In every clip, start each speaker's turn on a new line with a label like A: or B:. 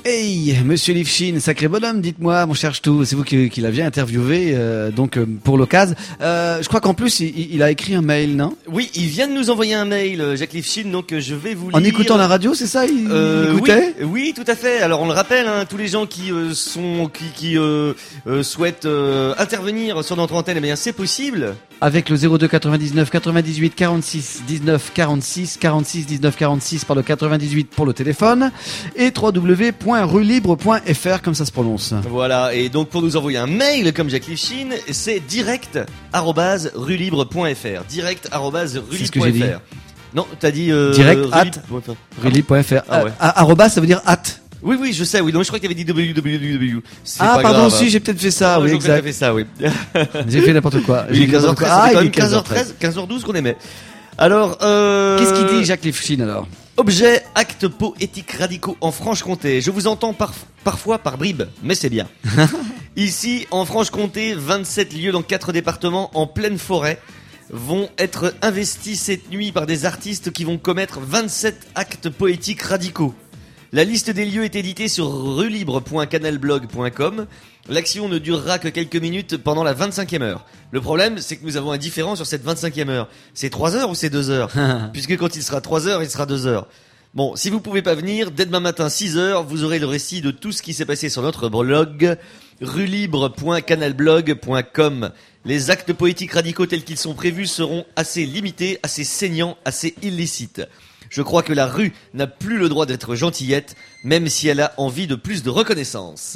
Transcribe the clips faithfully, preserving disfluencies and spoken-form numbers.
A: Hey, Monsieur Livchin, sacré bonhomme, dites-moi, mon cher Ch'tou, c'est vous qui, qui l'aviez interviewé, euh, donc euh, pour l'occasion. Euh, je crois qu'en plus, il, il a écrit un mail, non?
B: Oui, il vient de nous envoyer un mail, Jacques Livchin, donc euh, je vais vous lire.
A: En écoutant la radio, c'est ça, il,
B: euh,
A: il écoutait?
B: Oui, oui, tout à fait. Alors on le rappelle, hein, tous les gens qui euh, sont, qui, qui euh, euh, souhaitent euh, intervenir sur notre antenne, eh bien c'est possible.
A: Avec le zéro deux quatre-vingt-dix-neuf quatre-vingt-dix-huit quarante-six dix-neuf quarante-six quarante-six dix-neuf quarante-six par le quatre-vingt-dix-huit pour le téléphone et w w w point rue libre point f r comme ça se prononce.
B: Voilà, et donc pour nous envoyer un mail comme Jacques Livchin, c'est direct arobase rue libre point f r. direct arobase rue libre point f r. Non, t'as dit euh,
A: direct at rue libre point f r.
B: Ah ouais.
A: Arobase, ça veut dire at.
B: Oui, oui, je sais, oui. Donc, je crois que tu avais dit www. C'est
A: ah,
B: pas
A: pardon,
B: grave.
A: si, j'ai peut-être fait ça,
B: non,
A: oui,
B: je
A: exact.
B: J'ai fait ça, oui.
A: J'ai fait n'importe quoi.
B: Il est quinze heures treize,
A: ah,
B: c'est quand
A: il
B: même
A: est quinze heures treize,
B: quinze heures douze qu'on aimait. Alors, euh...
A: qu'est-ce qu'il dit, Jacques Livchin, alors?
B: Objet, actes poétiques radicaux en Franche-Comté. Je vous entends par, parfois par bribes, mais c'est bien. Ici, en Franche-Comté, vingt-sept lieux dans quatre départements en pleine forêt vont être investis cette nuit par des artistes qui vont commettre vingt-sept actes poétiques radicaux. La liste des lieux est éditée sur rue libre point canalblog point com. L'action ne durera que quelques minutes pendant la vingt-cinquième heure. Le problème, c'est que nous avons un différent sur cette vingt-cinquième heure. C'est trois heures ou c'est deux heures? Puisque quand il sera trois heures, il sera deux heures. Bon, si vous pouvez pas venir, dès demain matin six heures, vous aurez le récit de tout ce qui s'est passé sur notre blog rue libre point canalblog point com. Les actes poétiques radicaux tels qu'ils sont prévus seront assez limités, assez saignants, assez illicites. Je crois que la rue n'a plus le droit d'être gentillette, même si elle a envie de plus de reconnaissance.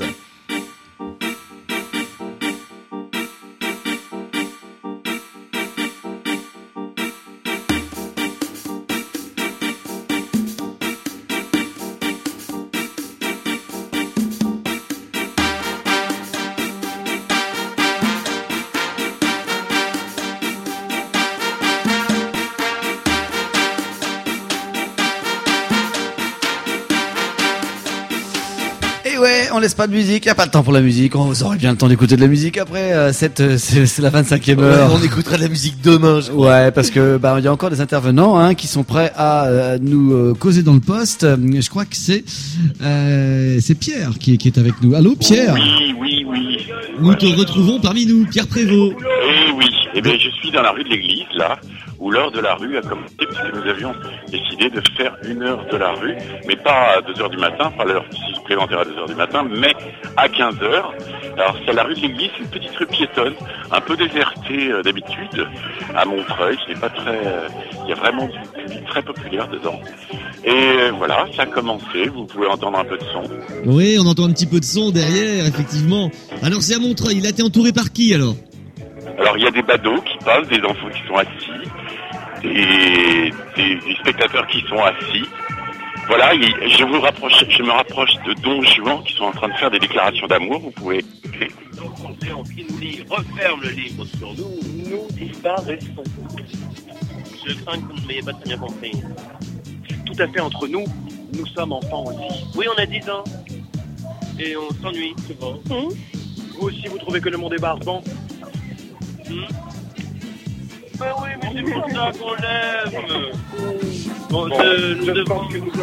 A: On laisse pas de musique, y a pas le temps pour la musique. On vous aurez bien le temps d'écouter de la musique après. Euh, cette, euh, c'est, c'est la vingt-cinquième heure.
B: Ouais, on écoutera de la musique demain. Je crois.
A: Ouais, parce que bah il y a encore des intervenants hein, qui sont prêts à euh, nous euh, causer dans le poste. Je crois que c'est euh, c'est Pierre qui est, qui est avec nous. Allô, Pierre.
C: Oui, oui, oui.
A: Nous
C: ouais.
A: te retrouvons parmi nous, Pierre Prévost.
C: Eh oui. Eh bien, je suis dans la rue de l'église là, où l'heure de la rue a commencé puisque nous avions décidé de faire une heure de la rue, mais pas à deux heures du matin, pas l'heure supplémentaire à deux heures du matin, mais à quinze heures. Alors, c'est la rue de l'église, c'est une petite rue piétonne, un peu désertée euh, d'habitude, à Montreuil, qui n'est pas très... Euh, il y a vraiment du public très populaire dedans. Et voilà, ça a commencé, vous pouvez entendre un peu de son.
D: Oui, on entend un petit peu de son derrière, effectivement. Alors, c'est à Montreuil, là, t'es entouré par qui, alors ?
C: Alors, il y a des badauds qui passent, des enfants qui sont assis, des, des, des spectateurs qui sont assis. Voilà, je vous rapproche, je me rapproche de Don Juan qui sont en train de faire des déclarations d'amour. Vous pouvez.
E: Nos conseils en qui nous lit referme le livre sur nous, nous disparaissons. Je crains que vous ne m'ayez pas très bien compris. Tout à fait entre nous, nous sommes enfants aussi. Oui, on a dix ans. Et on s'ennuie souvent. Mmh. Vous aussi, vous trouvez que le monde est barbant. Mmh. Ben oui, mais c'est pour ça qu'on l'aime. Bon, bon euh, nous devons...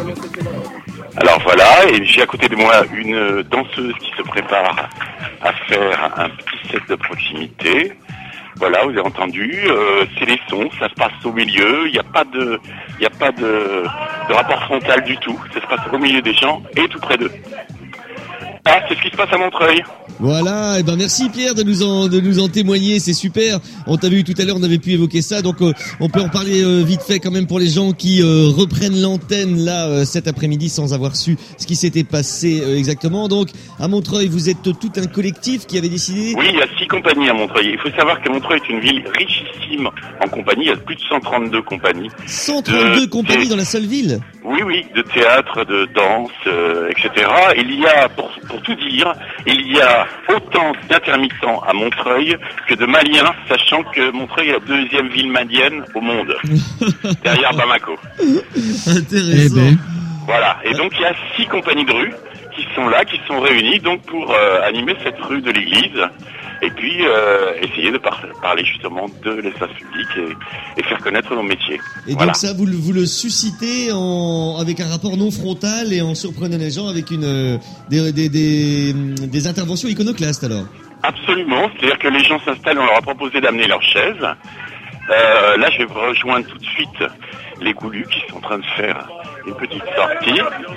C: Alors voilà, et j'ai à côté de moi une danseuse qui se prépare à faire un petit set de proximité. Voilà, vous avez entendu, euh, c'est les sons, ça se passe au milieu, il n'y a pas de, il n'y a pas de, de rapport frontal du tout, ça se passe au milieu des gens et tout près d'eux. Ah, c'est ce qui se passe à Montreuil.
D: Voilà, et ben merci Pierre de nous en de nous en témoigner, c'est super. On t'a vu tout à l'heure, on avait pu évoquer ça, donc euh, on peut en parler euh, vite fait quand même pour les gens qui euh, reprennent l'antenne là euh, cet après-midi sans avoir su ce qui s'était passé euh, exactement. Donc à Montreuil, vous êtes tout un collectif qui avait décidé.
C: Oui, il y a six compagnies à Montreuil. Il faut savoir que Montreuil est une ville richissime en compagnie. Il y a plus de cent trente-deux compagnies.
D: cent trente-deux
C: de,
D: compagnies
C: de,
D: dans la seule ville.
C: Oui, oui, de théâtre, de danse, euh, et cetera. Il y a, pour, pour tout dire, il y a autant d'intermittents à Montreuil que de Maliens, sachant que Montreuil est la deuxième ville malienne au monde, derrière Bamako.
D: Intéressant.
A: Eh ben.
C: Voilà, et donc il y a six compagnies de rue qui sont là, qui sont réunies donc pour euh, animer cette rue de l'église. Et puis euh, essayer de par- parler justement de l'espace public et, et faire connaître nos métiers.
D: Et
C: Voilà.
D: donc ça, vous le, vous le suscitez en, avec un rapport non frontal et en surprenant les gens avec une euh, des, des, des, des interventions iconoclastes alors.
C: Absolument, c'est-à-dire que les gens s'installent, on leur a proposé d'amener leurs chaises. Euh, là, je vais rejoindre tout de suite les Goulus qui sont en train de faire une petite sortie.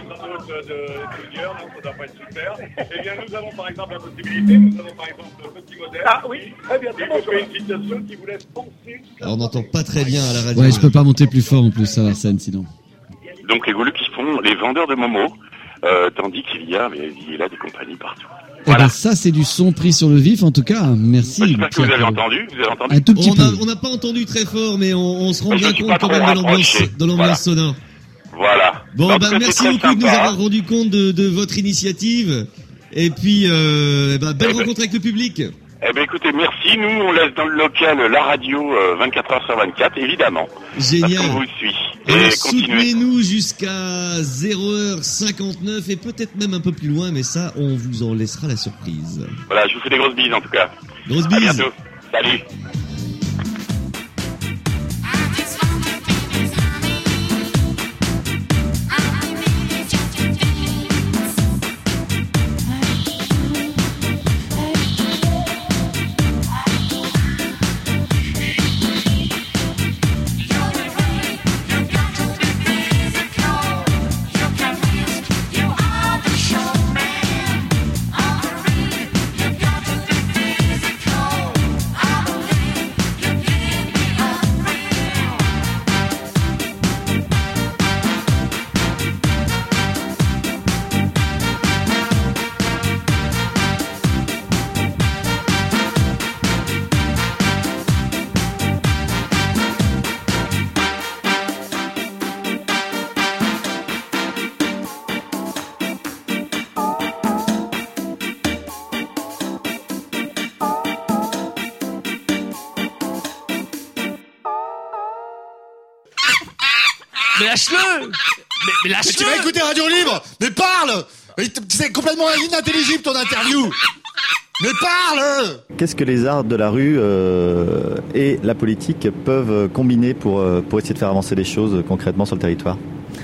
F: Eh bien, nous avons par exemple la possibilité, nous avons par exemple le petit modèle. Ah oui, très bien, très bien. Je fais une citation qui vous laisse penser.
D: Alors on n'entend pas très bien à la radio.
A: Ouais, je peux pas monter plus fort en plus, ça Arsène, sinon.
C: Donc les Goulus qui font les vendeurs de Momo, euh, tandis qu'il y a, mais il y a des compagnies partout.
A: Eh ben, ça, c'est du son pris sur le vif, en tout cas. Merci.
C: J'espère que vous
A: Pierre
C: avez
A: Perrault.
C: entendu, vous avez entendu.
A: Un tout petit
D: On
A: peu.
D: a- on n'a pas entendu très fort, mais on, on se rend
C: Mais je
D: bien
C: suis
D: compte
C: pas
D: quand
C: trop
D: même de l'ambiance,
C: rapproché.
D: de l'ambiance
C: Voilà.
D: sonore.
C: Voilà.
D: Bon,
C: En tout
D: bah,
C: cas, c'est
D: merci
C: très
D: beaucoup de nous
C: sympa.
D: avoir rendu compte de, de votre initiative. Et puis, euh, bah, belle
C: Eh ben-
D: rencontre avec le public.
C: Eh bien écoutez, merci. Nous, on laisse dans le local la radio euh, vingt-quatre heures sur vingt-quatre, évidemment. Parce
D: Génial.
C: qu'on vous suit.
D: Alors,
C: Et continuez.
D: soutenez-nous jusqu'à zéro heure cinquante-neuf et peut-être même un peu plus loin, mais ça, on vous en laissera la surprise.
C: Voilà, je vous fais des grosses bises en tout cas.
D: Grosse
C: À
D: bise.
C: bientôt. Salut.
B: Mais lâche-le. Mais, mais
G: Mais tu
B: lâche-le.
G: vas écouter Radio Libre. Mais parle. Mais t- C'est complètement inintelligible ton interview. Mais parle.
H: Qu'est-ce que les arts de la rue euh, et la politique peuvent combiner pour, euh, pour essayer de faire avancer les choses concrètement sur le territoire ?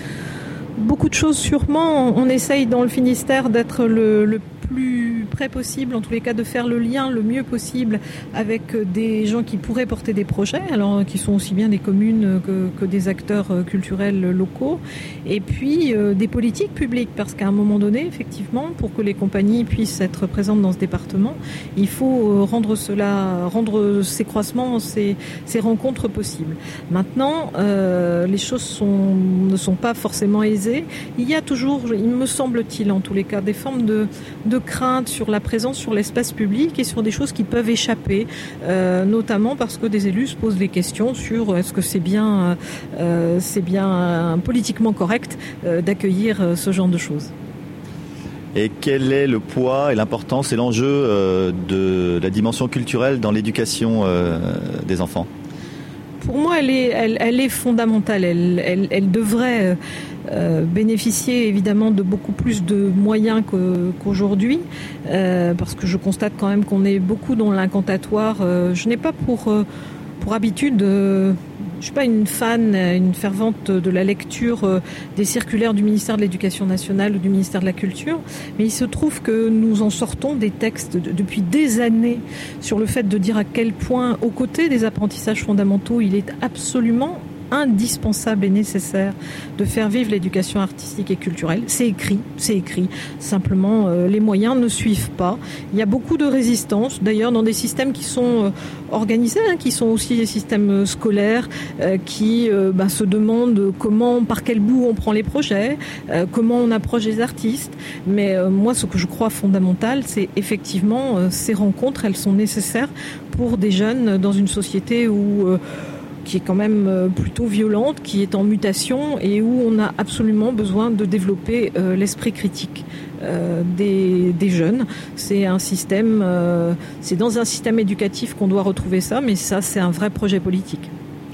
I: Beaucoup de choses sûrement. On essaye dans le Finistère d'être le, le plus près possible, en tous les cas de faire le lien le mieux possible avec des gens qui pourraient porter des projets, alors qui sont aussi bien des communes que, que des acteurs culturels locaux, et puis euh, des politiques publiques, parce qu'à un moment donné, effectivement, pour que les compagnies puissent être présentes dans ce département, il faut rendre cela, rendre ces croisements, ces, ces rencontres possibles. Maintenant, euh, les choses sont, ne sont pas forcément aisées. Il y a toujours, il me semble-t-il, en tous les cas, des formes de, de crainte sur la présence sur l'espace public et sur des choses qui peuvent échapper, euh, notamment parce que des élus se posent des questions sur est-ce que c'est bien, euh, c'est bien euh, politiquement correct euh, d'accueillir euh, ce genre de choses.
H: Et quel est le poids et l'importance et l'enjeu euh, de la dimension culturelle dans l'éducation euh, des enfants ?
I: Pour moi, elle est, elle, elle est fondamentale. Elle, elle, elle devrait euh, bénéficier évidemment de beaucoup plus de moyens que, qu'aujourd'hui, euh, parce que je constate quand même qu'on est beaucoup dans l'incantatoire. Euh, je n'ai pas pour euh, pour habitude. Euh, Je suis pas une fan, une fervente de la lecture des circulaires du ministère de l'Éducation nationale ou du ministère de la Culture, mais il se trouve que nous en sortons des textes de, depuis des années sur le fait de dire à quel point, aux côtés des apprentissages fondamentaux, il est absolument indispensable et nécessaire de faire vivre l'éducation artistique et culturelle. C'est écrit, c'est écrit. Simplement, euh, les moyens ne suivent pas. Il y a beaucoup de résistance, d'ailleurs, dans des systèmes qui sont euh, organisés, hein, qui sont aussi des systèmes scolaires, euh, qui euh, bah, se demandent comment, par quel bout on prend les projets, euh, comment on approche les artistes. Mais euh, moi, ce que je crois fondamental, c'est effectivement euh, ces rencontres, elles sont nécessaires pour des jeunes dans une société où euh, qui est quand même plutôt violente, qui est en mutation et où on a absolument besoin de développer euh, l'esprit critique euh, des, des jeunes. C'est un système, euh, c'est dans un système éducatif qu'on doit retrouver ça, mais ça, c'est un vrai projet politique.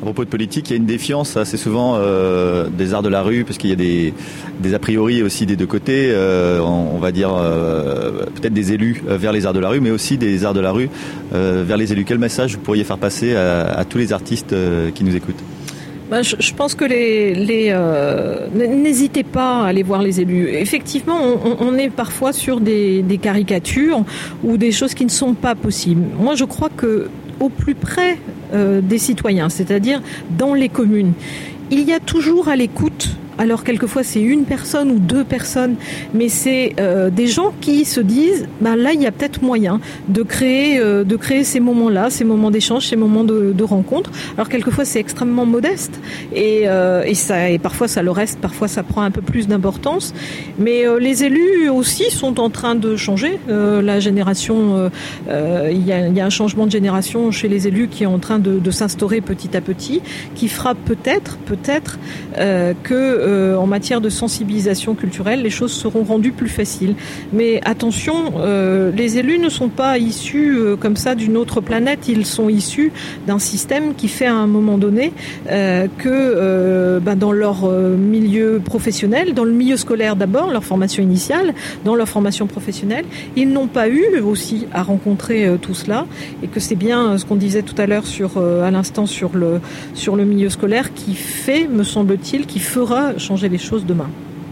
H: à propos de politique, il y a une défiance assez souvent euh, des arts de la rue, parce qu'il y a des, des a priori aussi des deux côtés, euh, on, on va dire euh, peut-être des élus vers les arts de la rue, mais aussi des arts de la rue euh, vers les élus. Quel message vous pourriez faire passer à, à tous les artistes euh, qui nous écoutent ?
I: Ben, je, je pense que les, les euh, n'hésitez pas à aller voir les élus. Effectivement, on, on est parfois sur des, des caricatures ou des choses qui ne sont pas possibles. Moi, je crois que au plus près euh, des citoyens, c'est-à-dire dans les communes, il y a toujours à l'écoute. Alors quelquefois c'est une personne ou deux personnes, mais c'est euh, des gens qui se disent, ben là il y a peut-être moyen de créer, euh, de créer ces moments-là, ces moments d'échange, ces moments de, de rencontre. Alors quelquefois c'est extrêmement modeste et, euh, et ça, et parfois ça le reste, parfois ça prend un peu plus d'importance. Mais euh, les élus aussi sont en train de changer. Euh, la génération, euh, euh, il y a, il y a un changement de génération chez les élus qui est en train de, de s'instaurer petit à petit, qui fera peut-être, peut-être euh, que euh, Euh, en matière de sensibilisation culturelle, les choses seront rendues plus faciles. Mais attention, euh, les élus ne sont pas issus euh, comme ça d'une autre planète, ils sont issus d'un système qui fait à un moment donné euh, que euh, bah, dans leur euh, milieu professionnel, dans le milieu scolaire d'abord, leur formation initiale, dans leur formation professionnelle, ils n'ont pas eu aussi à rencontrer euh, tout cela, et que c'est bien euh, ce qu'on disait tout à l'heure sur, euh, à l'instant sur le, sur le milieu scolaire qui fait, me semble-t-il, qui fera changer les choses demain.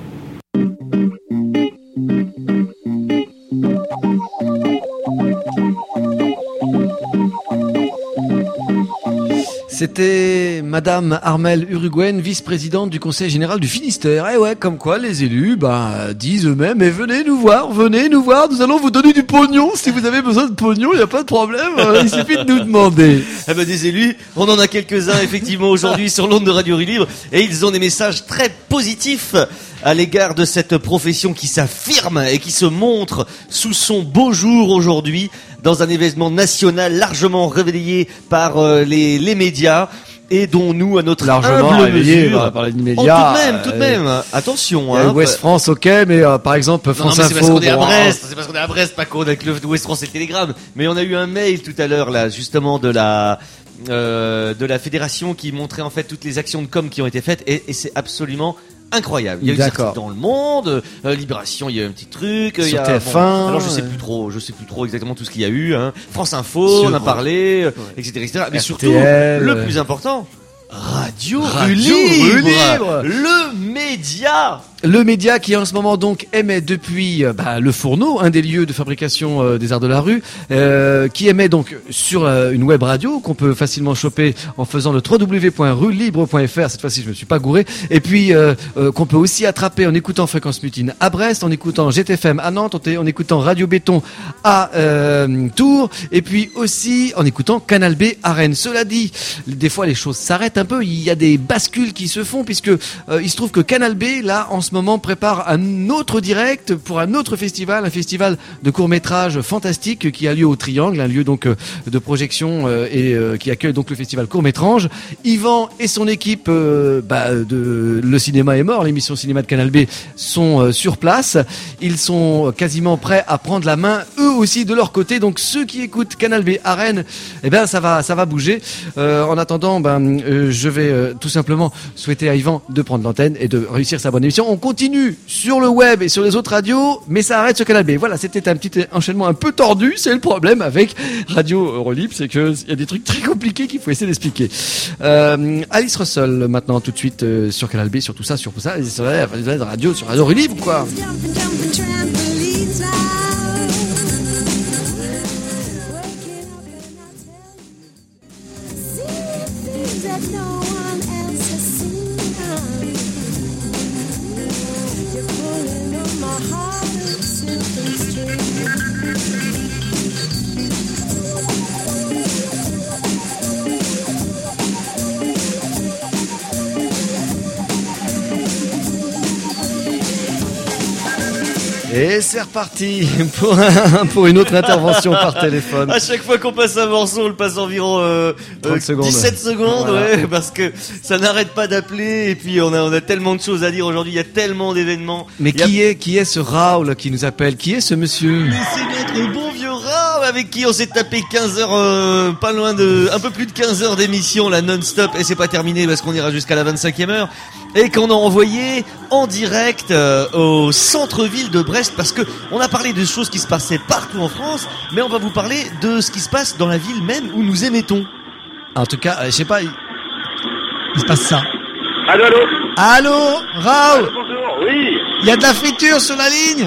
A: C'était Madame Armelle Uruguayen, vice-présidente du Conseil général du Finistère. Et ouais, comme quoi les élus bah, disent eux-mêmes, mais venez nous voir, venez nous voir, nous allons vous donner du pognon. Si vous avez besoin de pognon, il n'y a pas de problème, il suffit de nous demander.
B: Eh ben, des élus, on en a quelques-uns effectivement aujourd'hui sur l'onde de Radio Rue Libre, et ils ont des messages très positifs à l'égard de cette profession qui s'affirme et qui se montre sous son beau jour aujourd'hui dans un événement national largement réveillé par euh, les, les médias et dont nous, à notre
A: largement
B: humble
A: réveillé,
B: mesure,
A: on va parler de médias,
B: oh, tout de même, tout de
A: euh,
B: même, euh, attention.
A: Il y a
B: hein,
A: Ouest France, ok, mais euh, par exemple France
B: non, non, mais
A: Info.
B: c'est parce qu'on est à
A: bon,
B: Brest, c'est parce qu'on est à Brest, pas qu'on avec le Ouest France et le Télégramme. Mais on a eu un mail tout à l'heure là, justement de la euh, de la fédération qui montrait en fait toutes les actions de com qui ont été faites et, et c'est absolument incroyable. Il y a eu des articles dans Le Monde, euh, Libération, il y a eu un petit truc.
A: Sur
B: il y a,
A: T F un.
B: Bon, alors je sais plus trop, je sais plus trop exactement tout ce qu'il y a eu. Hein. France Info,
A: Sur,
B: on a parlé,
A: ouais.
B: et cetera, et cetera. Mais
A: R T L,
B: surtout, le plus important, Radio,
A: Radio
B: Rue Libre,
A: Rue Libre.
B: le média.
A: Le média qui en ce moment donc émet depuis euh, bah, le Fourneau, un des lieux de fabrication euh, des arts de la rue, euh, qui émet donc sur euh, une web radio qu'on peut facilement choper en faisant le w w w point rue libre point f r. Cette fois-ci, je me suis pas gouré. Et puis euh, euh, qu'on peut aussi attraper en écoutant Fréquence Mutine à Brest, en écoutant G T F M à Nantes, en écoutant Radio Béton à euh, Tours, et puis aussi en écoutant Canal B à Rennes. Cela dit, des fois les choses s'arrêtent un peu. Il y a des bascules qui se font puisque euh, il se trouve que Canal B là en ce moment prépare un autre direct pour un autre festival, un festival de court-métrage fantastique qui a lieu au Triangle, un lieu donc de projection euh, et euh, qui accueille donc le festival court-métrage. Yvan et son équipe euh, bah, de Le Cinéma est mort, l'émission cinéma de Canal B, sont euh, sur place. Ils sont quasiment prêts à prendre la main eux aussi de leur côté. Donc ceux qui écoutent Canal B à Rennes, eh ben ça va ça va bouger. Euh, en attendant, ben euh, je vais euh, tout simplement souhaiter à Yvan de prendre l'antenne et de réussir sa bonne émission. On continue sur le web et sur les autres radios, mais ça arrête sur Canal B. Voilà, c'était un petit enchaînement un peu tordu. C'est le problème avec Radio Rue Libre, c'est que il y a des trucs très compliqués qu'il faut essayer d'expliquer. Euh, Alice Russell maintenant tout de suite euh, sur Canal B, sur tout ça, sur tout ça, et sur la radio, sur Radio Rue Libre quoi. Et c'est reparti pour, un, pour une autre intervention par téléphone.
B: À chaque fois qu'on passe un morceau, on le passe environ euh,
A: trente secondes.
B: dix-sept secondes,
A: voilà.
B: ouais, parce que ça n'arrête pas d'appeler. Et puis on a, on a tellement de choses à dire aujourd'hui, il y a tellement d'événements.
A: Mais
B: il
A: qui
B: a...
A: est qui est ce Raoul qui nous appelle? Qui est ce monsieur?
B: Mais c'est notre bon vieux Raoul. avec qui on s'est tapé quinze heures, euh, pas loin de, un peu plus de quinze heures d'émission, là, non-stop, et c'est pas terminé parce qu'on ira jusqu'à la vingt-cinquième heure, et qu'on a envoyé en direct euh, au centre-ville de Brest, parce que on a parlé de choses qui se passaient partout en France, mais on va vous parler de ce qui se passe dans la ville même où nous émettons.
A: En tout cas, euh, je sais pas, il... il se passe ça.
F: Allô, allô.
A: Allô, Raoul.
F: Allô, bonjour, oui.
A: Il y a de la friture sur la ligne.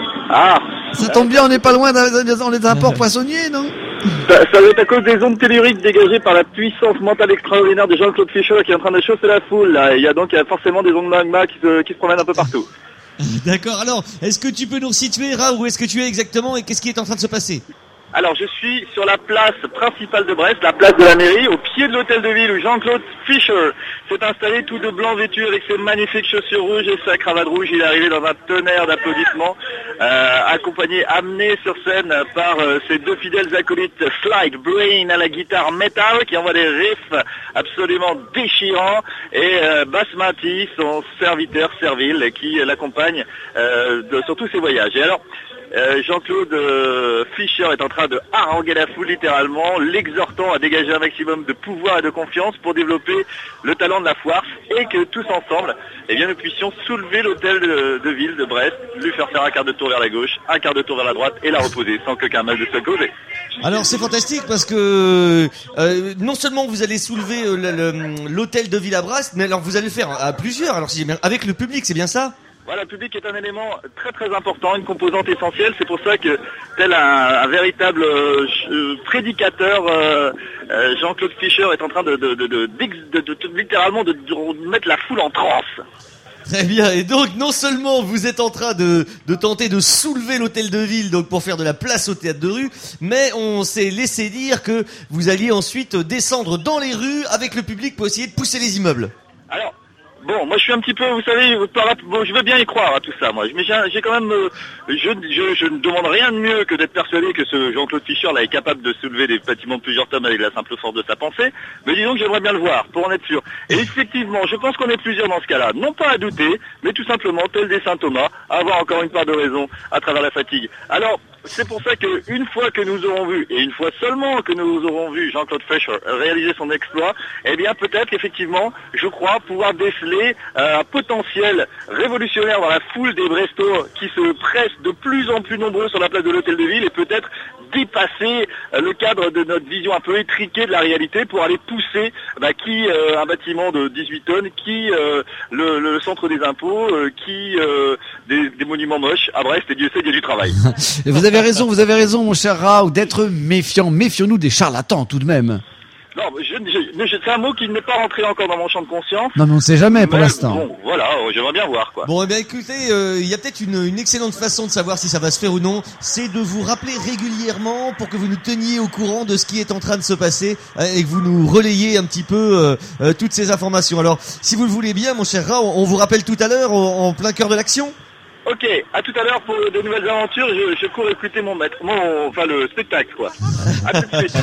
F: Ah.
A: Ça tombe bien, on n'est pas loin d'un, on est d'un port poissonnier, non?
F: Ça, ça doit être à cause des ondes telluriques dégagées par la puissance mentale extraordinaire de Jean-Claude Fischer qui est en train de chauffer la foule, là. Il y a donc il y a forcément des ondes magma qui se, qui se promènent un peu partout.
D: D'accord, alors, est-ce que tu peux nous resituer, Raoul, où est-ce que tu es exactement et qu'est-ce qui est en train de se passer?
F: Alors, je suis sur la place principale de Brest, la place de la mairie, au pied de l'hôtel de ville où Jean-Claude Fischer s'est installé tout de blanc vêtu avec ses magnifiques chaussures rouges et sa cravate rouge. Il est arrivé dans un tonnerre d'applaudissements, euh, accompagné, amené sur scène par euh, ses deux fidèles acolytes, Slide Brain à la guitare metal qui envoie des riffs absolument déchirants, et euh, Basmati, son serviteur servile, qui l'accompagne euh, de- sur tous ses voyages. Et alors, Euh, Jean-Claude euh, Fischer est en train de haranguer la foule littéralement, l'exhortant à dégager un maximum de pouvoir et de confiance pour développer le talent de la foire, et que tous ensemble, eh bien, nous puissions soulever l'hôtel de, de ville de Brest, lui faire faire un quart de tour vers la gauche, un quart de tour vers la droite et la reposer sans qu'aucun mal ne soit causé.
B: Alors c'est fantastique parce que euh, non seulement vous allez soulever euh, le- le- l'hôtel de Ville-à-Brest, mais alors vous allez le faire à plusieurs, alors si j'ai bien- avec le public, c'est bien ça?
F: Voilà, le public est un élément très très important, une composante essentielle. C'est pour ça que, tel un, un véritable euh, euh, prédicateur, euh, euh, Jean-Claude Fischer est en train de, de, de, de, d'ex- de- de- de- littéralement de, de mettre la foule en transe.
B: Très bien, et donc non seulement vous êtes en train de, de tenter de soulever l'hôtel de ville donc pour faire de la place au théâtre de rue, mais on s'est laissé dire que vous alliez ensuite descendre dans les rues avec le public pour essayer de pousser les immeubles.
F: Alors, bon, moi je suis un petit peu, vous savez, par rap- bon, je veux bien y croire à tout ça, moi. Mais j'ai, j'ai quand même, euh, je, je, je ne demande rien de mieux que d'être persuadé que ce Jean-Claude Fischer là est capable de soulever des bâtiments de plusieurs tonnes avec la simple force de sa pensée. Mais disons que j'aimerais bien le voir, pour en être sûr. Et effectivement, je pense qu'on est plusieurs dans ce cas-là. Non pas à douter, mais tout simplement, tel des saint Thomas, à avoir encore une part de raison à travers la fatigue. Alors, c'est pour ça que une fois que nous aurons vu, et une fois seulement que nous aurons vu Jean-Claude Fischer réaliser son exploit, eh bien peut-être effectivement, je crois pouvoir déceler euh, un potentiel révolutionnaire dans la foule des Brestois qui se pressent de plus en plus nombreux sur la place de l'hôtel de ville, et peut-être dépasser euh, le cadre de notre vision un peu étriquée de la réalité pour aller pousser bah, qui euh, un bâtiment de dix-huit tonnes, qui euh, le, le centre des impôts, euh, qui euh, des, des monuments moches à Brest, et Dieu sait, il y a du travail.
A: Et vous avez raison, vous avez raison, mon cher Raoul, d'être méfiant. Méfions-nous des charlatans, tout de même.
F: Non, je, je, je- c'est un mot qui n'est pas rentré encore dans mon champ de conscience.
A: Non, mais on ne sait jamais pour
F: Mais
A: l'instant.
F: Bon, voilà, euh, j'aimerais bien voir quoi.
B: Bon, eh bien écoutez, euh, il y a peut-être une, une excellente façon de savoir si ça va se faire ou non, c'est de vous rappeler régulièrement pour que vous nous teniez au courant de ce qui est en train de se passer euh, et que vous nous relayiez un petit peu euh, euh, toutes ces informations. Alors, si vous le voulez bien, mon cher Raoul, on vous rappelle tout à l'heure en, en plein cœur de l'action.
F: Ok, à tout à l'heure pour de nouvelles aventures. Je, je cours écouter mon maître, mon, enfin le spectacle quoi. À tout de suite.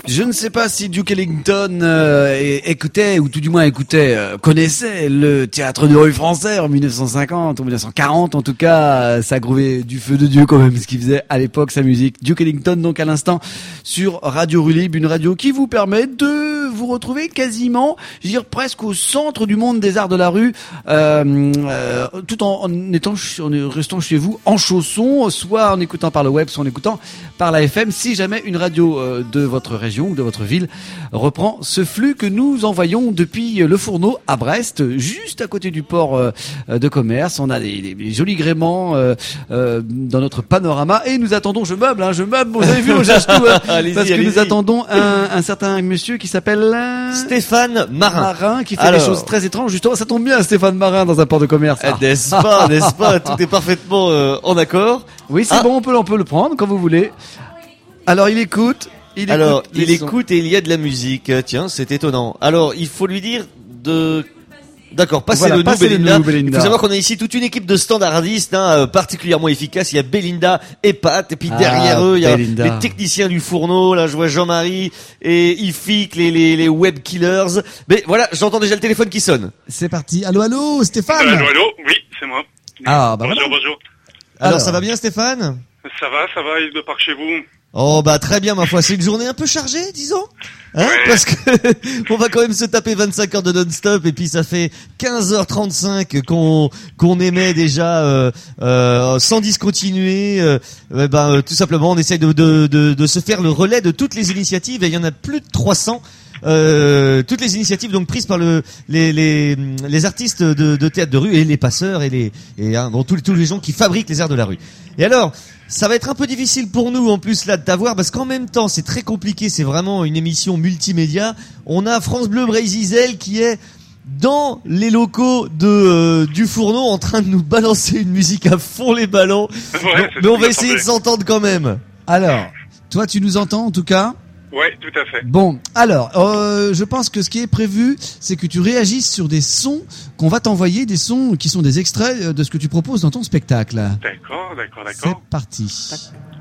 A: Je ne sais pas si Duke Ellington euh, écoutait, ou tout du moins écoutait, euh, connaissait le théâtre de rue français en mille neuf cent cinquante ou mille neuf cent quarante. En tout cas, euh, ça grouvait du feu de Dieu quand même, ce qu'il faisait à l'époque, sa musique. Duke Ellington, donc à l'instant, sur Radio Rue Libre, une radio qui vous permet de vous retrouver quasiment, je veux dire presque au centre du monde des arts de la rue, euh, euh, tout en, en étant, en restant chez vous en chaussons, soit en écoutant par le web, soit en écoutant par la F M, si jamais une radio euh, de votre région ou de votre ville reprend ce flux que nous envoyons depuis le Fourneau à Brest, juste à côté du port euh, de commerce. On a des, des, des jolis gréements euh, euh, dans notre panorama et nous attendons, je meuble, hein, je meuble, vous avez vu, on cherche tout, hein, parce que allez-y. Nous attendons un, un certain monsieur qui s'appelle euh,
B: Stéphane Marin.
A: Marin, qui fait
B: Alors.
A: des choses très étranges. Justement, ça tombe bien, Stéphane Marin dans un port de commerce.
B: Eh, n'est-ce pas, n'est-ce pas, tout est parfaitement euh, en accord.
A: Oui, c'est
B: Ah.
A: bon, on peut, on peut le prendre quand vous voulez. Alors, il écoute. Il
B: Alors,
A: écoute
B: il
A: les sons.
B: écoute et il y a de la musique. Tiens, c'est étonnant. Alors, il faut lui dire de... D'accord, passez
A: Voilà,
B: le nous,
A: passez le
B: Belinda.
A: nous, Belinda.
B: Il faut savoir qu'on a ici toute une équipe de standardistes hein, euh, particulièrement efficace. Il y a Belinda et Pat, et puis
A: Ah,
B: derrière eux, il y a
A: Belinda.
B: les techniciens du Fourneau. Là, je vois Jean-Marie et Ifik, les, les, les web killers. Mais voilà, j'entends déjà le téléphone qui sonne.
J: C'est parti. Allô, allô, Stéphane.
C: Allô, allô, oui, c'est moi.
J: Ah, bah
C: bonjour,
J: voilà.
C: bonjour.
B: Alors,
J: Alors.
B: ça va bien, Stéphane?
C: Ça va, ça va, il de par chez vous.
B: Oh bah très bien ma foi, c'est une journée un peu chargée disons, hein,
C: Ouais.
B: parce que on va quand même se taper vingt-cinq heures de non-stop et puis ça fait quinze heures trente-cinq qu'on qu'on émet déjà euh, euh, sans discontinuer. Euh, eh ben euh, tout simplement on essaye de, de de de se faire le relais de toutes les initiatives et il y en a plus de trois cents. Euh, toutes les initiatives donc prises par le les les les artistes de, de théâtre de rue et les passeurs et les et hein, bon tous les tous les gens qui fabriquent les arts de la rue. Et alors ça va être un peu difficile pour nous en plus là de t'avoir parce qu'en même temps c'est très compliqué, c'est vraiment une émission multimédia. On a France Bleu Brésil qui est dans les locaux de euh, du Fourneau en train de nous balancer une musique à fond les ballons.
C: Ouais,
B: mais,
C: c'est
B: mais on
C: ce
B: va
C: que
B: essayer de
C: j'entendais.
B: s'entendre quand même.
J: Alors, toi, tu nous entends en tout cas?
C: Ouais, tout à fait.
J: Bon, alors, euh, je pense que ce qui est prévu, c'est que tu réagisses sur des sons qu'on va t'envoyer, des sons qui sont des extraits de ce que tu proposes dans ton spectacle.
C: D'accord, d'accord,
J: C'est
C: d'accord.
J: parti.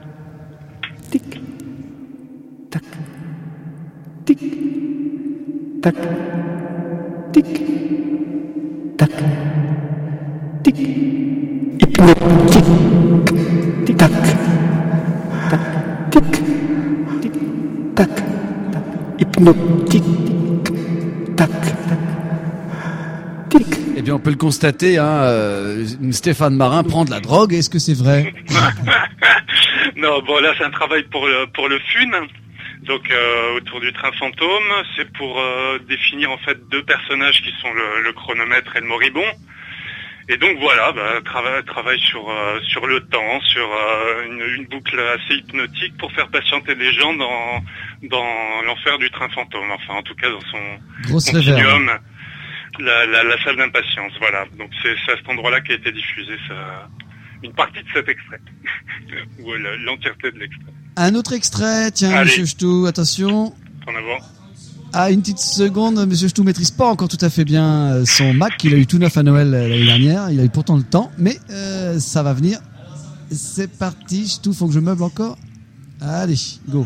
A: Eh bien, on peut le constater, hein, euh, Stéphane Marin prend de la drogue.
J: Est-ce que c'est vrai?
C: Non, bon là c'est un travail pour le pour le F U N, donc euh, autour du train fantôme. C'est pour euh, définir en fait deux personnages qui sont le, le chronomètre et le moribond. Et donc voilà, bah, travail travail sur euh, sur le temps, sur euh, une, une boucle assez hypnotique pour faire patienter les gens dans dans l'enfer du train fantôme. Enfin, en tout cas dans son
J: Grosse
C: continuum, la, la la salle d'impatience. Voilà. Donc c'est c'est à cet endroit-là qu'a été diffusé ça. Une partie de cet extrait, ou euh, l'entièreté de l'extrait.
J: Un autre extrait, tiens,
C: Allez.
J: Monsieur Ch'tou, attention.
C: En avant.
J: Ah, une petite seconde, Monsieur Ch'tou maîtrise pas encore tout à fait bien euh, son Mac. Il a eu tout neuf à Noël euh, l'année dernière. Il a eu pourtant le temps, mais euh, ça va venir. C'est parti, Ch'tou, faut que je meuble encore. Allez, go.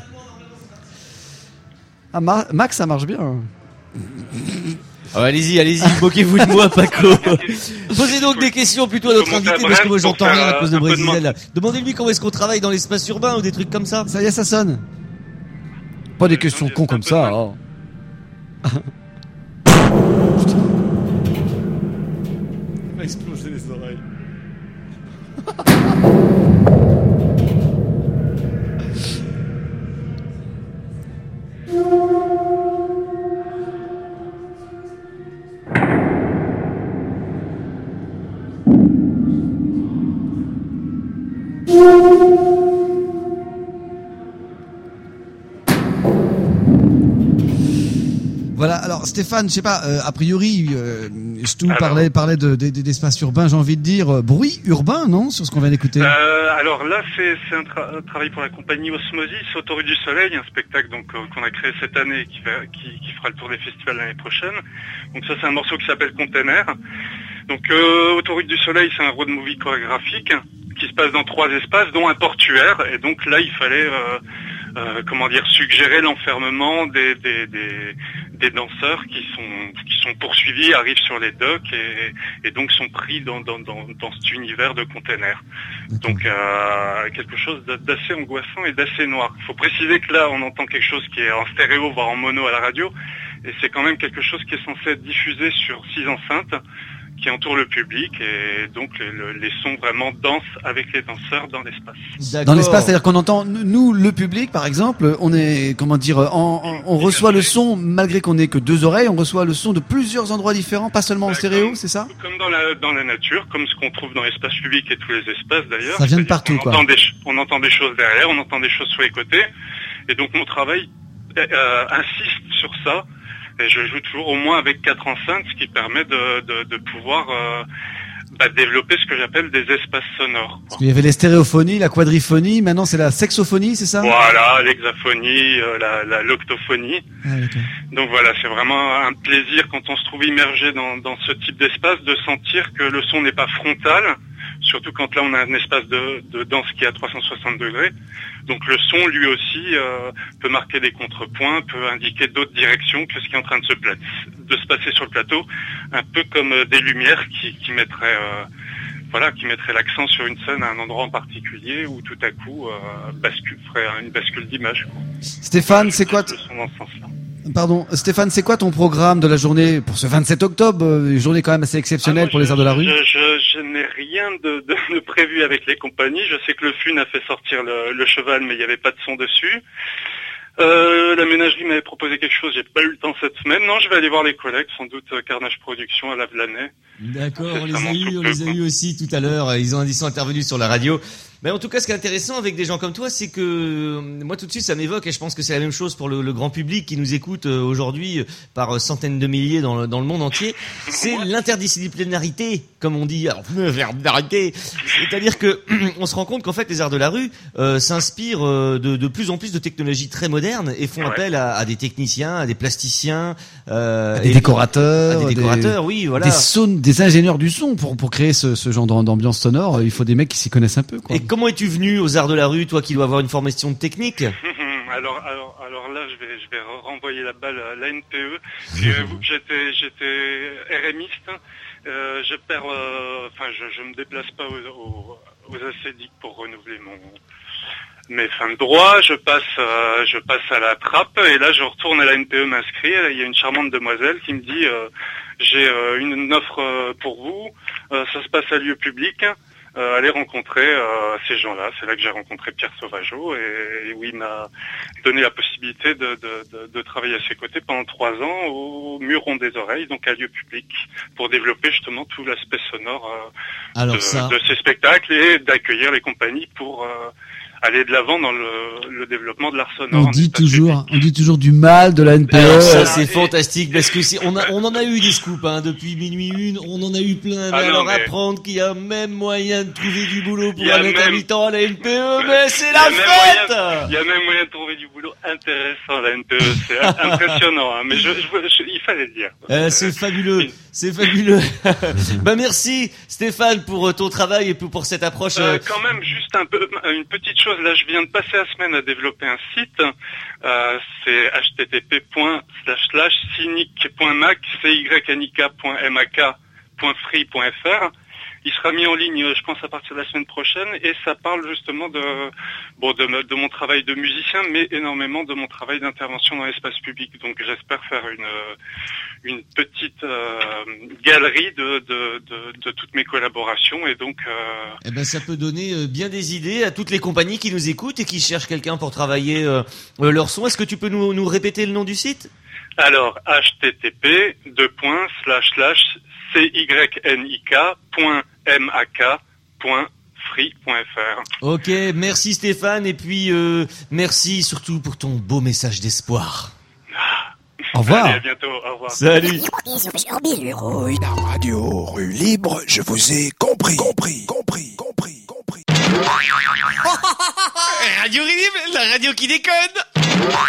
A: Ah, Ma- Max, ça marche bien.
B: Oh, allez-y, allez-y, moquez-vous de moi, Paco. Posez donc des questions plutôt à notre
C: Faut monter
B: invité
C: à
B: parce que moi
C: Brest
B: j'entends
C: pour
B: rien à
C: faire,
B: cause de
C: euh, un peu de
B: Brésil.
C: main.
B: Demandez-lui comment est-ce qu'on travaille dans l'espace urbain ou des trucs comme ça.
J: Ça y est, ça sonne.
A: Pas des questions cons comme ça. Oh.
G: Il va exploser les oreilles.
J: Voilà, alors Stéphane, je sais pas, euh, a priori, euh, Ch'tou
C: Alors.
J: parlait, parlait de, de- d'espace urbain, j'ai envie de dire euh, bruit urbain, non, sur ce qu'on vient d'écouter.
C: Euh, alors là, c'est c'est un, tra- un travail pour la compagnie Osmosis, Autoroute du Soleil, un spectacle donc euh, qu'on a créé cette année et qui, va, qui, qui fera le tour des festivals l'année prochaine. Donc ça, c'est un morceau qui s'appelle Container. Donc euh, Autoroute du Soleil, c'est un road movie chorégraphique qui se passe dans trois espaces, dont un portuaire. Et donc là, il fallait euh,
K: euh, comment dire, suggérer l'enfermement des, des, des, des danseurs qui sont, qui sont poursuivis, arrivent sur les docks et, et donc sont pris dans, dans, dans, dans cet univers de containers. Donc euh, quelque chose d'assez angoissant et d'assez noir. Il faut préciser que là, on entend quelque chose qui est en stéréo, voire en mono à la radio, et c'est quand même quelque chose qui est censé être diffusé sur six enceintes qui entourent le public, et donc les, les sons vraiment dansent avec les danseurs dans l'espace.
D: D'accord.
J: Dans l'espace, c'est-à-dire qu'on entend, nous, le public, par exemple, on est, comment dire, en, en- on reçoit le son, malgré qu'on ait que deux oreilles, on reçoit le son de plusieurs endroits différents, pas seulement en stéréo, c'est ça?
K: Comme dans la, dans la nature, comme ce qu'on trouve dans l'espace public et tous les espaces d'ailleurs.
J: Ça vient de
K: C'est-à-dire
J: partout,
K: qu'on
J: quoi.
K: entend des ch- on entend des choses derrière, on entend des choses sur les côtés, et donc mon travail euh, insiste sur ça. Et je joue toujours au moins avec quatre enceintes, ce qui permet de, de, de pouvoir euh, bah, développer ce que j'appelle des espaces sonores.
J: Parce qu'il y avait les stéréophonies, la quadriphonie, maintenant c'est la sexophonie, c'est ça?
K: Voilà, l'hexaphonie, euh, la, la l'octophonie.
J: Ah, d'accord.
K: Donc voilà, c'est vraiment un plaisir quand on se trouve immergé dans, dans ce type d'espace de sentir que le son n'est pas frontal, surtout quand là on a un espace de, de danse qui est à trois cent soixante degrés. Donc le son lui aussi euh, peut marquer des contrepoints, peut indiquer d'autres directions que ce qui est en train de se, pla- de se passer sur le plateau, un peu comme euh, des lumières qui, qui mettraient euh, voilà, qui mettraient l'accent sur une scène à un endroit en particulier où tout à coup euh, bascule, ferait une bascule d'image. quoi.
J: Stéphane, c'est quoi, t-
K: Le son dans ce sens-là.
J: pardon, Stéphane, c'est quoi ton programme de la journée pour ce vingt-sept octobre, euh, journée quand même assez exceptionnelle
K: Ah, moi,
J: pour les
K: je-
J: arts de la rue?
K: Je, je, je n'ai rien de, de, de prévu avec les compagnies. Je sais que le F U N a fait sortir le, le cheval, mais il n'y avait pas de son dessus. Euh, la ménagerie m'avait proposé quelque chose, j'ai pas eu le temps cette semaine. Non, je vais aller voir les collègues, sans doute euh, Carnage Production à la Vlanay.
D: D'accord, on les
K: Ça
D: a
K: m'en
D: eu, on
K: fout
D: les a eu aussi tout à l'heure. Ils ont, ils sont intervenus sur la radio. Mais en tout cas, ce qui est intéressant avec des gens comme toi, c'est que euh, moi tout de suite, ça m'évoque, et je pense que c'est la même chose pour le, le grand public qui nous écoute euh, aujourd'hui euh, par euh, centaines de milliers dans le, dans le monde entier. C'est l'interdisciplinarité, comme on dit. Alors, le verbe d'arrêter. C'est-à-dire que on se rend compte qu'en fait, les arts de la rue euh, s'inspirent euh, de, de plus en plus de technologies très modernes et font
K: Ouais.
D: appel à, à des techniciens, à des plasticiens, euh,
J: À des
D: et-
J: décorateurs,
D: à des
J: des-
D: décorateurs, oui, voilà.
J: Des son- des ingénieurs du son pour, pour créer ce, ce genre d'am- d'ambiance sonore, euh, il faut des mecs qui s'y connaissent un peu, quoi.
D: Et comment es-tu venu aux arts de la rue, toi qui dois avoir une formation de technique?
K: alors, alors, alors là, je vais, je vais renvoyer la balle à l'A N P E. Figurez-vous que j'étais, j'étais RMiste. Euh, je perds, euh, enfin, je, je me déplace pas aux, aux, aux acédiques pour renouveler mon mes fins de droit. Je passe, euh, je passe à la trappe et là, je retourne à l'A N P E m'inscrire. Il y a une charmante demoiselle qui me dit, euh, j'ai euh, une, une offre euh, pour vous. Euh, ça se passe à lieu public. Euh, aller rencontrer euh, ces gens-là. C'est là que j'ai rencontré Pierre Sauvageau et, et où il m'a donné la possibilité de, de, de, de travailler à ses côtés pendant trois ans au Muron des Oreilles, donc à lieu public, pour développer justement tout l'aspect sonore euh,
D: Alors
K: de,
D: ça,
K: de ces spectacles et d'accueillir les compagnies pour euh, aller de l'avant dans le, le développement de l'art sonore.
J: On
K: en
J: dit
K: espace
J: toujours, on dit toujours du mal de la N P E.
D: alors ça
K: euh,
D: c'est
K: et-
D: fantastique parce que si on a, on en a eu des scoops hein, depuis minuit une, on en a eu plein. Mais
K: Ah non,
D: alors
K: mais-
D: apprendre qu'il y a même moyen de trouver du boulot pour
K: Il y a
D: un
K: même-
D: intermittent à la N P E, mais c'est
K: Il y
D: la
K: a même
D: fête.
K: moyen- Il y a même moyen de trouver du boulot intéressant à la N P E. C'est impressionnant, hein, mais je, je- je- il fallait le dire.
D: Euh, c'est fabuleux, c'est fabuleux. Bah merci Stéphane pour euh, ton travail et pour, pour cette approche.
K: Euh,
D: euh,
K: quand même, juste un peu, une petite chose. Là, je viens de passer la semaine à développer un site. Euh, c'est h t t p point slash slash cynic point mac, c y n i k point m a k point free point f r. Il sera mis en ligne, je pense, à partir de la semaine prochaine, et ça parle justement de, bon, de, me- de mon travail de musicien, mais énormément de mon travail d'intervention dans l'espace public. Donc, j'espère faire une, une petite euh, galerie de, de, de, de toutes mes collaborations, et donc. Euh,
D: Eh ben, ça peut donner euh, bien des idées à toutes les compagnies qui nous écoutent et qui cherchent quelqu'un pour travailler euh, euh, leur son. Est-ce que tu peux nous, nous répéter le nom du site?
K: Alors, h t t p deux points slash slash c y n i k point m a k point free point f r.
D: Ok, merci Stéphane et puis euh, merci surtout pour ton beau message d'espoir.
J: Au revoir.
K: Allez, à bientôt. Au revoir.
D: Salut.
L: La radio rue libre, je vous ai compris, compris, compris, compris, compris.
D: Radio Libre, la radio qui déconne.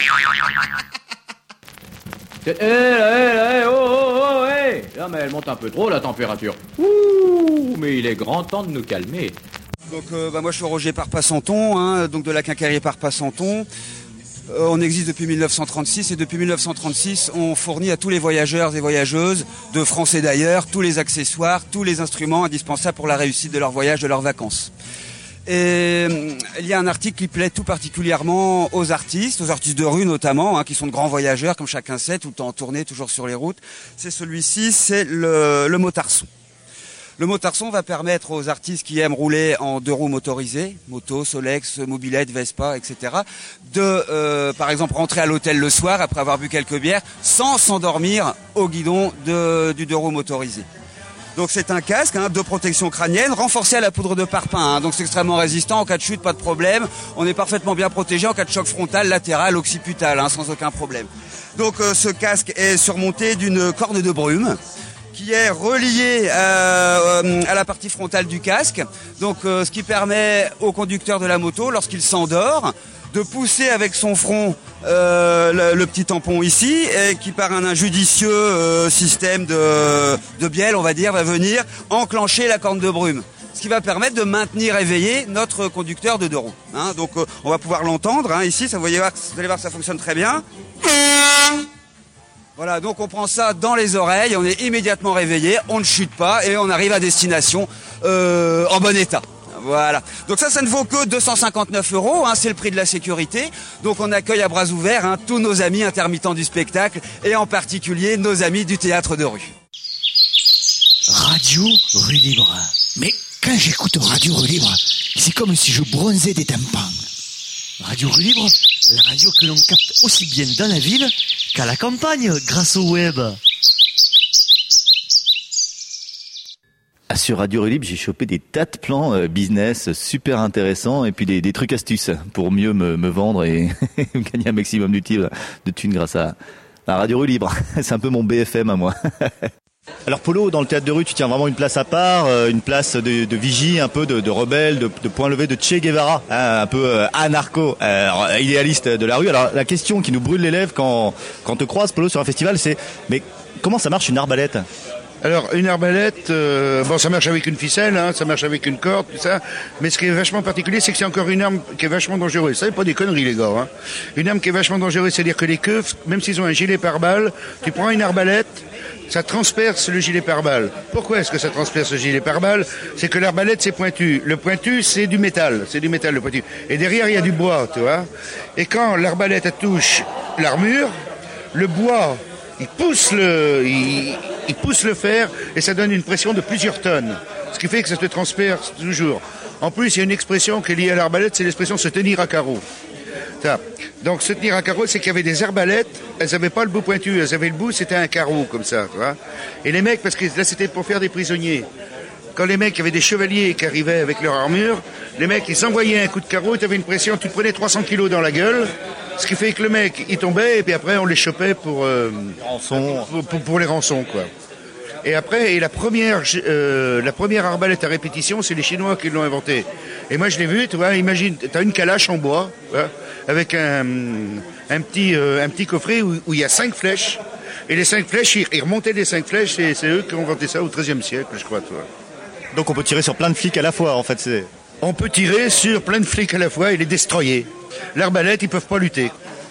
M: Eh, eh, eh, oh, oh, oh, eh. Là, mais elle monte un peu trop, la température. Ouh, mais il est grand temps de nous calmer.
N: Donc euh, bah, moi je suis Roger Parpassanton, hein, donc de la Quincaillerie Parpassanton. Euh, on existe depuis mille neuf cent trente-six et depuis mille neuf cent trente-six, on fournit à tous les voyageurs et voyageuses de France et d'ailleurs tous les accessoires, tous les instruments indispensables pour la réussite de leur voyage, de leurs vacances. Et il y a un article qui plaît tout particulièrement aux artistes, aux artistes de rue notamment, hein, qui sont de grands voyageurs, comme chacun sait, tout le temps en tournée, toujours sur les routes. C'est celui-ci, c'est le, le motarson. Le motarson va permettre aux artistes qui aiment rouler en deux roues motorisées, moto, Solex, mobilette, Vespa, et cetera, de, euh, par exemple, rentrer à l'hôtel le soir après avoir bu quelques bières, sans s'endormir au guidon de, du deux roues motorisé. Donc c'est un casque hein, de protection crânienne renforcé à la poudre de parpaing. Hein, donc c'est extrêmement résistant. En cas de chute, pas de problème. On est parfaitement bien protégé en cas de choc frontal, latéral, occipital, hein, sans aucun problème. Donc euh, ce casque est surmonté d'une corne de brume qui est reliée euh, à la partie frontale du casque. Donc euh, ce qui permet au conducteur de la moto, lorsqu'il s'endort, de pousser avec son front euh, le, le petit tampon ici, et qui par un injudicieux euh, système de, de bielle, on va dire, va venir enclencher la corne de brume. Ce qui va permettre de maintenir éveillé notre conducteur de deux roues. Hein, donc euh, on va pouvoir l'entendre hein, ici, ça, vous, voyez, vous allez voir que ça fonctionne très bien. Voilà, donc on prend ça dans les oreilles, on est immédiatement réveillé, on ne chute pas et on arrive à destination euh, en bon état. Voilà. Donc ça, ça ne vaut que deux cent cinquante-neuf euros, hein, c'est le prix de la sécurité. Donc on accueille à bras ouverts hein, tous nos amis intermittents du spectacle et en particulier nos amis du théâtre de rue.
L: Radio Rue Libre. Mais quand j'écoute Radio Rue Libre, c'est comme si je bronzais des tympans.
B: Radio Rue Libre, la radio que l'on capte aussi bien dans la ville qu'à la campagne grâce au web.
H: Sur Radio Rue Libre, j'ai chopé des tas de plans euh, business super intéressants et puis des, des trucs astuces pour mieux me, me vendre et gagner un maximum d'utile de thunes grâce à, à Radio Rue Libre. C'est un peu mon B F M à moi.
O: Alors Polo, dans le théâtre de rue, tu tiens vraiment une place à part, euh, une place de, de vigie, un peu de, de rebelle, de, de point levé, de Che Guevara, hein, un peu euh, anarcho, euh, alors, idéaliste de la rue. Alors la question qui nous brûle les lèvres quand, quand on te croise, Polo, sur un festival, c'est mais comment ça marche une arbalète ?
P: Alors une arbalète, euh, bon ça marche avec une ficelle, hein, ça marche avec une corde, tout ça. Mais ce qui est vachement particulier, c'est que c'est encore une arme qui est vachement dangereuse. Ça, c'est pas des conneries les gars. Hein. Une arme qui est vachement dangereuse, c'est-à-dire que les keufs, même s'ils ont un gilet pare-balles, tu prends une arbalète, ça transperce le gilet pare-balles. Pourquoi est-ce que ça transperce le gilet pare-balles ? C'est que l'arbalète c'est pointu. Le pointu c'est du métal, c'est du métal le pointu. Et derrière il y a du bois, tu vois. Et quand l'arbalète touche l'armure, le bois il pousse le, il, il pousse le fer et ça donne une pression de plusieurs tonnes. Ce qui fait que ça se transperce toujours. En plus, il y a une expression qui est liée à l'arbalète, c'est l'expression se tenir à carreau. Ça. Donc se tenir à carreau, c'est qu'il y avait des arbalètes, elles n'avaient pas le bout pointu, elles avaient le bout, c'était un carreau comme ça. Tu vois. Et les mecs, parce que là c'était pour faire des prisonniers. Quand les mecs, il y avait des chevaliers qui arrivaient avec leur armure, les mecs, ils s'envoyaient un coup de carreau, tu avais une pression, tu te prenais trois cents kilos dans la gueule, ce qui fait que le mec, il tombait, et puis après, on les chopait pour, euh,
O: rançon.
P: pour, pour, pour les rançons, quoi. Et après, et la première, euh, la première arbalète à répétition, c'est les Chinois qui l'ont inventée. Et moi, je l'ai vu, tu vois, imagine, t'as une calache en bois, hein, avec un, un petit, euh, un petit coffret où, où il y a cinq flèches, et les cinq flèches, ils, ils remontaient les cinq flèches, et c'est eux qui ont inventé ça au treizième siècle, je crois, tu vois.
O: Donc on peut tirer sur plein de flics à la fois, en fait. C'est...
P: On peut tirer sur plein de flics à la fois et les destroyer. L'arbalète, ils peuvent pas lutter.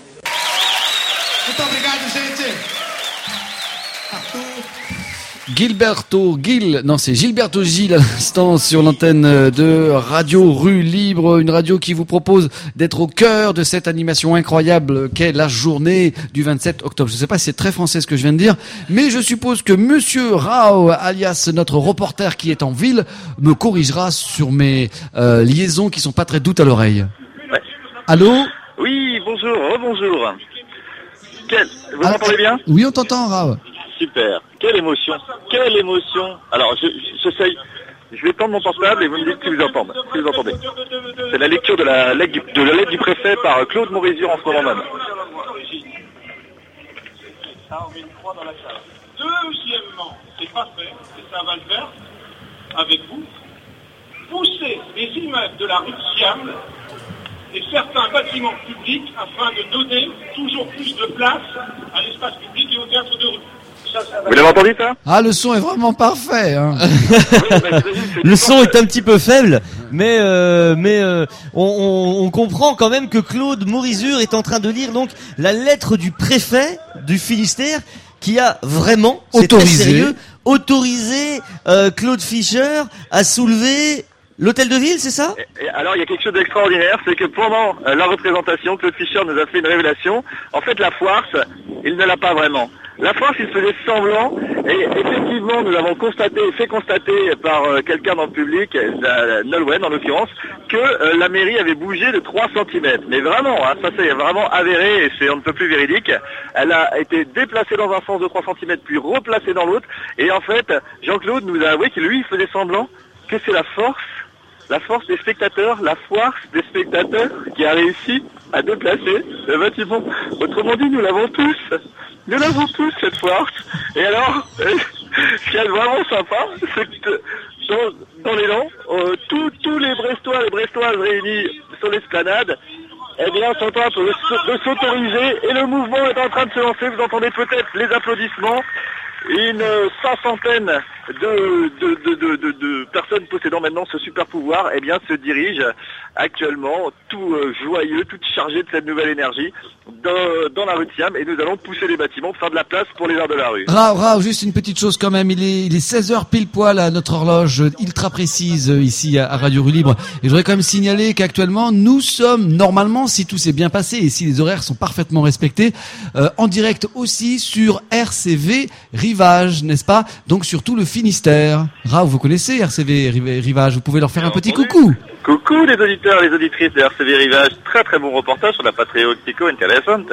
A: Gilberto Gil, non c'est Gilberto Gil à l'instant sur l'antenne de Radio Rue Libre, une radio qui vous propose d'être au cœur de cette animation incroyable qu'est la journée du vingt-sept octobre. Je ne sais pas si c'est très français ce que je viens de dire, mais je suppose que Monsieur Rao, alias notre reporter qui est en ville, me corrigera sur mes euh, liaisons qui sont pas très douces à l'oreille.
F: Ouais.
A: Allô ?
F: Oui, bonjour, rebonjour. Quel... Vous
J: ah,
F: m'entendez bien ?
J: Oui, on t'entend, Rao.
F: Super. Quelle émotion. Quelle émotion. Alors, je, j'essaye. Je vais prendre mon portable et vous me dites si vous entendez. Si vous entendez. C'est la lecture de la lettre du, de la lettre du préfet par Claude Morézieux en ce moment même.
Q: Deuxièmement, c'est pas fait, et ça va le faire avec vous, pousser les immeubles de la rue de Siam et certains bâtiments publics afin de donner toujours plus de place à l'espace public et au théâtre de rue.
F: Vous l'avez entendu ça?
J: Ah, le son est vraiment parfait. Hein.
B: Le son est un petit peu faible, mais euh, mais euh, on, on, on comprend quand même que Claude Morizur est en train de lire donc la lettre du préfet du Finistère qui a vraiment, c'est très
A: Autorisé.
B: sérieux, autorisé euh, Claude Fischer à soulever l'hôtel de ville, c'est ça?
F: Et alors il y a quelque chose d'extraordinaire, c'est que pendant euh, la représentation, Claude Fischer nous a fait une révélation. En fait, la foire, il ne l'a pas vraiment. La foire, il faisait semblant, et effectivement, nous avons constaté, fait constater par euh, quelqu'un dans le public, euh, Nolwenn en l'occurrence, que euh, la mairie avait bougé de trois centimètres. Mais vraiment, hein, ça c'est vraiment avéré, et c'est on ne peut plus véridique. Elle a été déplacée dans un sens de trois centimètres, puis replacée dans l'autre. Et en fait, Jean-Claude nous a avoué que lui, il faisait semblant que c'est la force, la force des spectateurs, la foire des spectateurs qui a réussi à déplacer le bâtiment. Autrement dit, nous l'avons tous. Nous l'avons tous, cette force. Et alors, euh, ce qui est vraiment sympa, c'est que dans, dans l'élan, euh, tous, tous les Brestois et les Brestoises réunis sur l'esplanade, eh bien, sont en train de, de s'autoriser et le mouvement est en train de se lancer. Vous entendez peut-être les applaudissements. Une cinquantaine de, de, de, de, de, de personnes possédant maintenant ce super pouvoir, eh bien, se dirigent actuellement, tout euh, joyeux, tout chargé de cette nouvelle énergie, dans, dans la rue de Siam, et nous allons pousser les bâtiments pour faire de la place pour les arts de la rue.
J: Rao, Rao, juste une petite chose quand même, il est, il est seize heures pile poil à notre horloge ultra précise euh, ici à, à Radio Rue Libre. Et je voudrais quand même signaler qu'actuellement, nous sommes normalement, si tout s'est bien passé et si les horaires sont parfaitement respectés, euh, en direct aussi sur R C V Rivage, n'est-ce pas? Donc sur tout le Finistère. Rao, vous connaissez R C V Rivage, vous pouvez leur faire un petit coucou.
F: Coucou les auditeurs et les auditrices de R C V Rivage, très très bon reportage sur la patriotico intéressante.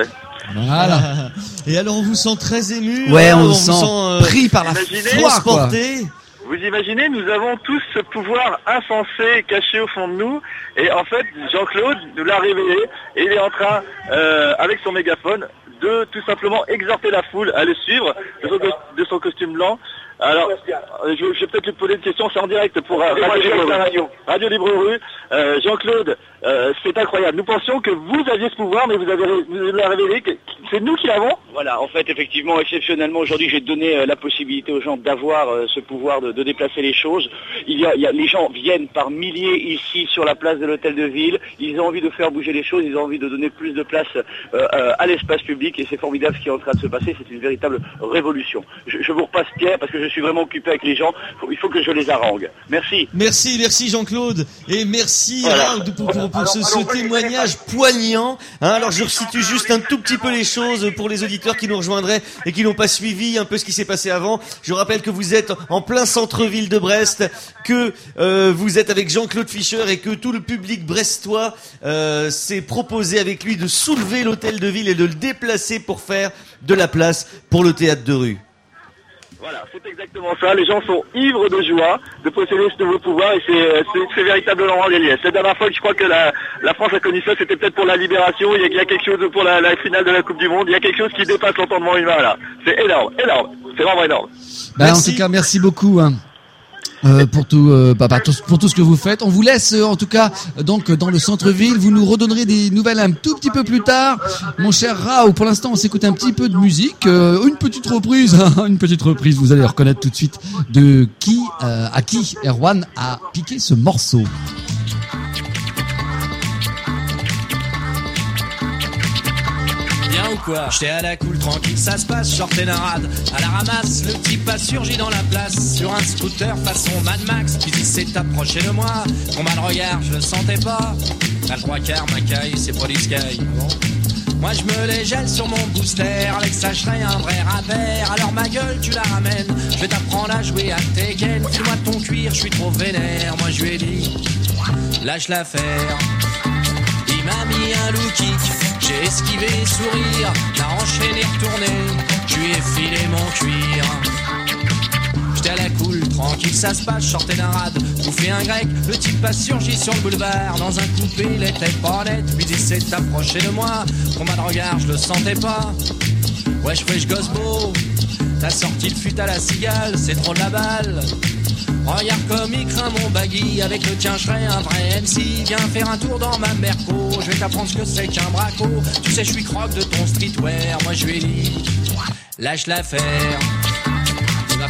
D: Voilà. Et alors on vous sent très ému.
B: Ouais,
D: hein,
B: on,
D: on
B: sent,
D: vous sent
B: euh,
J: pris par la
F: imaginez,
J: foi, quoi.
F: Vous imaginez, nous avons tous ce pouvoir insensé caché au fond de nous, et en fait, Jean-Claude nous l'a révélé, et il est en train, euh, avec son mégaphone, de tout simplement exhorter la foule à le suivre de son, de son costume blanc. Alors, euh, je, je vais peut-être lui poser une question, c'est en direct pour euh, Radio, Libre Radio. Radio Libre Rue. Euh, Jean-Claude, euh, c'est incroyable. Nous pensions que vous aviez ce pouvoir, mais vous avez vous l'avez révélé que c'est nous qui l'avons.
E: Voilà, en fait, effectivement, exceptionnellement, aujourd'hui, j'ai donné euh, la possibilité aux gens d'avoir euh, ce pouvoir de, de déplacer les choses. Il y, a, il y a, les gens viennent par milliers ici sur la place de l'Hôtel de Ville. Ils ont envie de faire bouger les choses, ils ont envie de donner plus de place euh, euh, à l'espace public, et c'est formidable ce qui est en train de se passer. C'est une véritable révolution. Je, je vous repasse Pierre parce que je suis vraiment occupé avec les gens. Il faut que je les harangue. Merci.
D: Merci, merci Jean-Claude, et merci
B: Voilà.
D: hein, de- pour, pour, pour ce, ce témoignage.
B: Poignant. Hein, alors je resitue juste un tout petit peu les choses pour les auditeurs qui nous rejoindraient et qui n'ont pas suivi un peu ce qui s'est passé avant. Je rappelle que vous êtes en plein centre-ville de Brest, que euh, vous êtes avec Jean-Claude Fischer et que tout le public brestois euh, s'est proposé avec lui de soulever l'hôtel de ville et de le déplacer pour faire de la place pour le théâtre de rue.
F: Voilà, c'est exactement ça. Les gens sont ivres de joie de posséder ce nouveau pouvoir, et c'est, c'est, c'est véritablement des liesses. La dernière fois que je crois que la, la France a connu ça, c'était peut-être pour la Libération. Il y a, il y a quelque chose pour la, la finale de la Coupe du Monde. Il y a quelque chose qui dépasse l'entendement humain là. C'est énorme, énorme. C'est vraiment énorme.
J: Bah, en tout cas, merci beaucoup. Hein. Euh, pour tout, euh, bah, bah, tout, pour tout ce que vous faites. On vous laisse euh, en tout cas euh, donc dans le centre-ville. Vous nous redonnerez des nouvelles un tout petit peu plus tard, mon cher Rao. Pour l'instant, on s'écoute un petit peu de musique, euh, une petite reprise, une petite reprise. Vous allez reconnaître tout de suite de qui, euh, à qui Erwan a piqué ce morceau.
R: Bien ou quoi? J'étais à la cool, tranquille, ça se passe, sortais d'un rad. À la ramasse, le type a surgi dans la place. Sur un scooter façon Mad Max, puis il s'est approché de moi. Mon mal regard, je le sentais pas. À le trois quarts, ma caille, c'est pas du sky. Bon. Moi je me les gèle sur mon booster. Avec ça je serais un vrai ravers. Alors ma gueule tu la ramènes. Je vais t'apprendre à jouer à Tekken. File-moi ton cuir, je suis trop vénère. Moi je lui ai dit, lâche l'affaire. Il m'a mis un low kick, j'ai esquivé sourire, m'a enchaîné retourné, je lui ai filé mon cuir. J'étais à la cool, tranquille, ça se passe, je sortais d'un rad, bouffé un grec, le type a surgi sur le boulevard, dans un coupé, il était pas net, puis il s'est approché de moi, combat de regard, je le sentais pas. Wesh wesh gosse beau, t'as sorti le fut à la cigale, c'est trop de la balle. Regarde comme il craint mon baggy, avec le tien je serai un vrai M C. Viens faire un tour dans ma Merco, je vais t'apprendre ce que c'est qu'un braco. Tu sais je suis croque de ton streetwear, moi je lui ai dit, lâche l'affaire.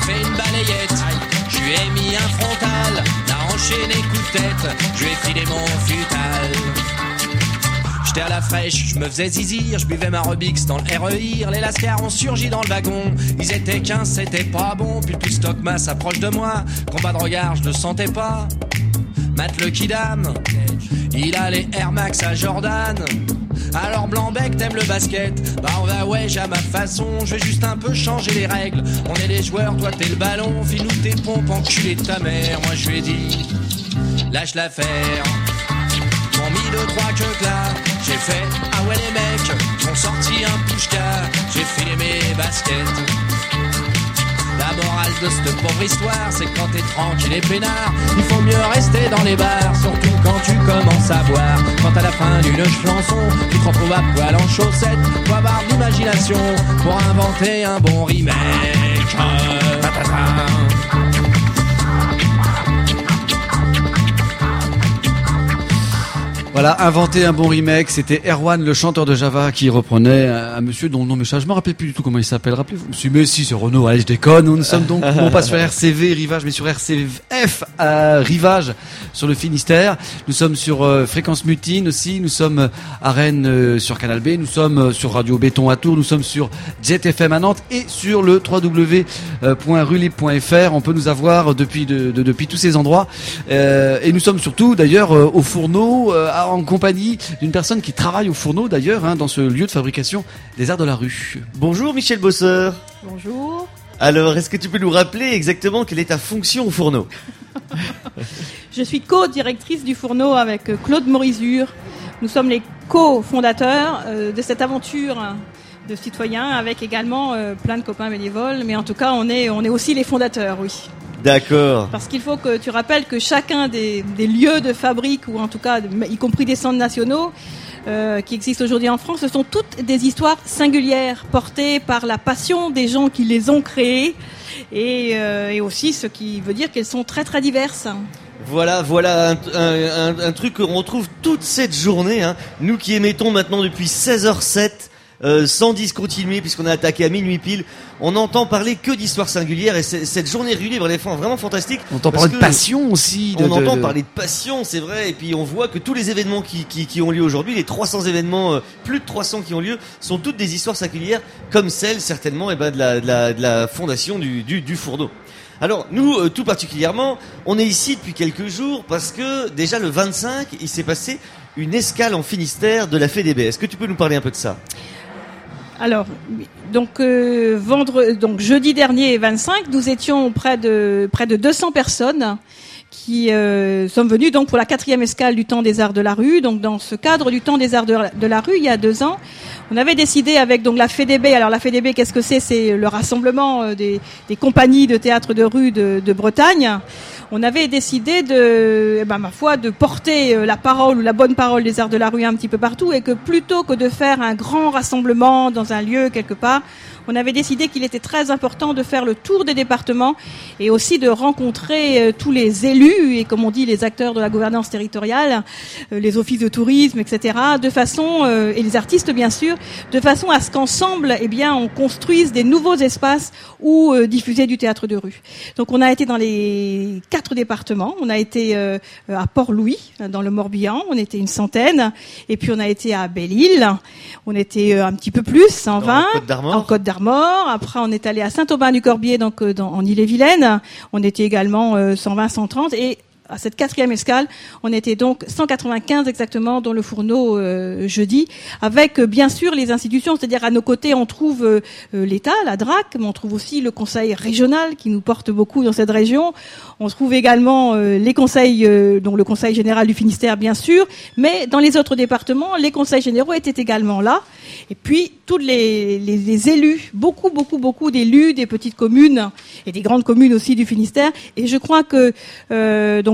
R: fait une balayette, je lui ai mis un frontal, n'a enchaîné coup de tête, je lui ai filé mon futal. J'étais à la fraîche, je me faisais zizir, je buvais ma Rubix dans le R E I R, les lascars ont surgi dans le wagon, ils étaient quinze, c'était pas bon, puis le plus stockma s'approche de moi, combat de regard, je le sentais pas. Matt le Kidam, il a les Air Max à Jordan. Alors Blanc-Bec, t'aimes le basket? Bah on va ouais, j'ai à ma façon, je vais juste un peu changer les règles. On est les joueurs, toi t'es le ballon, file-nous tes pompes, enculé de ta mère. Moi je lui ai dit, lâche l'affaire. M'ont mis deux, trois que là, j'ai fait, ah ouais les mecs, sont sortis un pouchka, j'ai filé mes baskets. La morale de cette pauvre histoire, c'est que quand t'es tranquille et peinard, il faut mieux rester dans les bars, surtout quand tu commences à boire. Quand à la fin d'une chanson, tu te retrouves à poil en chaussettes, faut avoir de l'imagination pour inventer un bon remake.
A: Voilà, inventer un bon remake, c'était Erwan, le chanteur de Java, qui reprenait un, un monsieur dont le nom m'échappe. Je me rappelle plus du tout comment il s'appelle, rappelez-vous. Monsieur, mais si, c'est Renaud, allez, je déconne. Nous, nous sommes donc, non pas sur R C V Rivage, mais sur R C F euh, Rivage, sur le Finistère. Nous sommes sur euh, Fréquence Mutine aussi, nous sommes à Rennes euh, sur Canal B, nous sommes euh, sur Radio Béton à Tours, nous sommes sur Jet F M à Nantes et sur le w w w point rulib point f r. On peut nous avoir depuis, de, de, depuis tous ces endroits. Euh, et nous sommes surtout, d'ailleurs, euh, au Fourneau, euh, à en compagnie d'une personne qui travaille au Fourneau d'ailleurs, hein, dans ce lieu de fabrication des arts de la rue.
B: Bonjour Michel Bosseur.
I: Bonjour.
B: Alors, est-ce que tu peux nous rappeler exactement quelle est ta fonction au Fourneau?
I: Je suis co-directrice du Fourneau avec Claude Morizur. Nous sommes les co-fondateurs euh, de cette aventure de citoyens, avec également euh, plein de copains bénévoles, mais en tout cas on est, on est aussi les fondateurs, oui.
B: D'accord.
I: Parce qu'il faut que tu rappelles que chacun des, des lieux de fabrique, ou en tout cas y compris des centres nationaux euh, qui existent aujourd'hui en France, ce sont toutes des histoires singulières portées par la passion des gens qui les ont créées, et, euh, et aussi ce qui veut dire qu'elles sont très très diverses.
B: Voilà, voilà un, un, un, un truc qu'on retrouve toute cette journée, hein. Nous qui émettons maintenant depuis seize heures sept, Euh, sans discontinuer, puisqu'on a attaqué à minuit pile, on n'entend parler que d'histoires singulières, et cette journée Rue Libre, elle est vraiment fantastique.
A: On entend parler de passion aussi. De,
B: on
A: de,
B: entend
A: de...
B: parler de passion, c'est vrai, et puis on voit que tous les événements qui, qui, qui ont lieu aujourd'hui, les trois cents événements, euh, plus de trois cents qui ont lieu, sont toutes des histoires singulières, comme celle certainement, eh ben, de la, de la, de la fondation du, du, du Fourneau. Alors nous, euh, tout particulièrement, on est ici depuis quelques jours parce que déjà le vingt-cinq, il s'est passé une escale en Finistère de la F D B. Est-ce que tu peux nous parler un peu de ça?
I: Alors, donc, euh, vendre, donc jeudi dernier vingt-cinq, nous étions près de près de deux cents personnes qui euh, sont venues donc pour la quatrième escale du Temps des Arts de la Rue. Donc, dans ce cadre du Temps des Arts de la, de la Rue, il y a deux ans, on avait décidé avec donc la F D B. Alors, la F D B, qu'est-ce que c'est? C'est le rassemblement des, des compagnies de théâtre de rue de, de Bretagne. On avait décidé de, eh ben, ma foi, de porter la parole ou la bonne parole des arts de la rue un petit peu partout, et que plutôt que de faire un grand rassemblement dans un lieu quelque part, on avait décidé qu'il était très important de faire le tour des départements et aussi de rencontrer euh, tous les élus et, comme on dit, les acteurs de la gouvernance territoriale, euh, les offices de tourisme, et cetera, de façon, euh, et les artistes bien sûr, de façon à ce qu'ensemble, eh bien, on construise des nouveaux espaces où euh, diffuser du théâtre de rue. Donc, on a été dans les quatre départements. On a été euh, à Port-Louis, dans le Morbihan. On était une centaine. Et puis, on a été à Belle-Île. On était euh, un petit peu plus, cent vingt.
B: En Côte d'Armor.
I: En Côte d'Armor. Après, on est allé à Saint-Aubin-du-Corbier, donc euh, dans, en Ille-et-Vilaine. On était également euh, cent vingt, cent trente. Et à cette quatrième escale, on était donc cent quatre-vingt-quinze exactement dans le Fourneau euh, jeudi, avec euh, bien sûr les institutions, c'est-à-dire à nos côtés on trouve euh, l'État, la D R A C, mais on trouve aussi le Conseil régional qui nous porte beaucoup dans cette région. On trouve également euh, les conseils, euh, donc le Conseil général du Finistère bien sûr, mais dans les autres départements, les conseils généraux étaient également là. Et puis tous les, les, les élus, beaucoup beaucoup beaucoup d'élus des petites communes et des grandes communes aussi du Finistère. Et je crois que euh, donc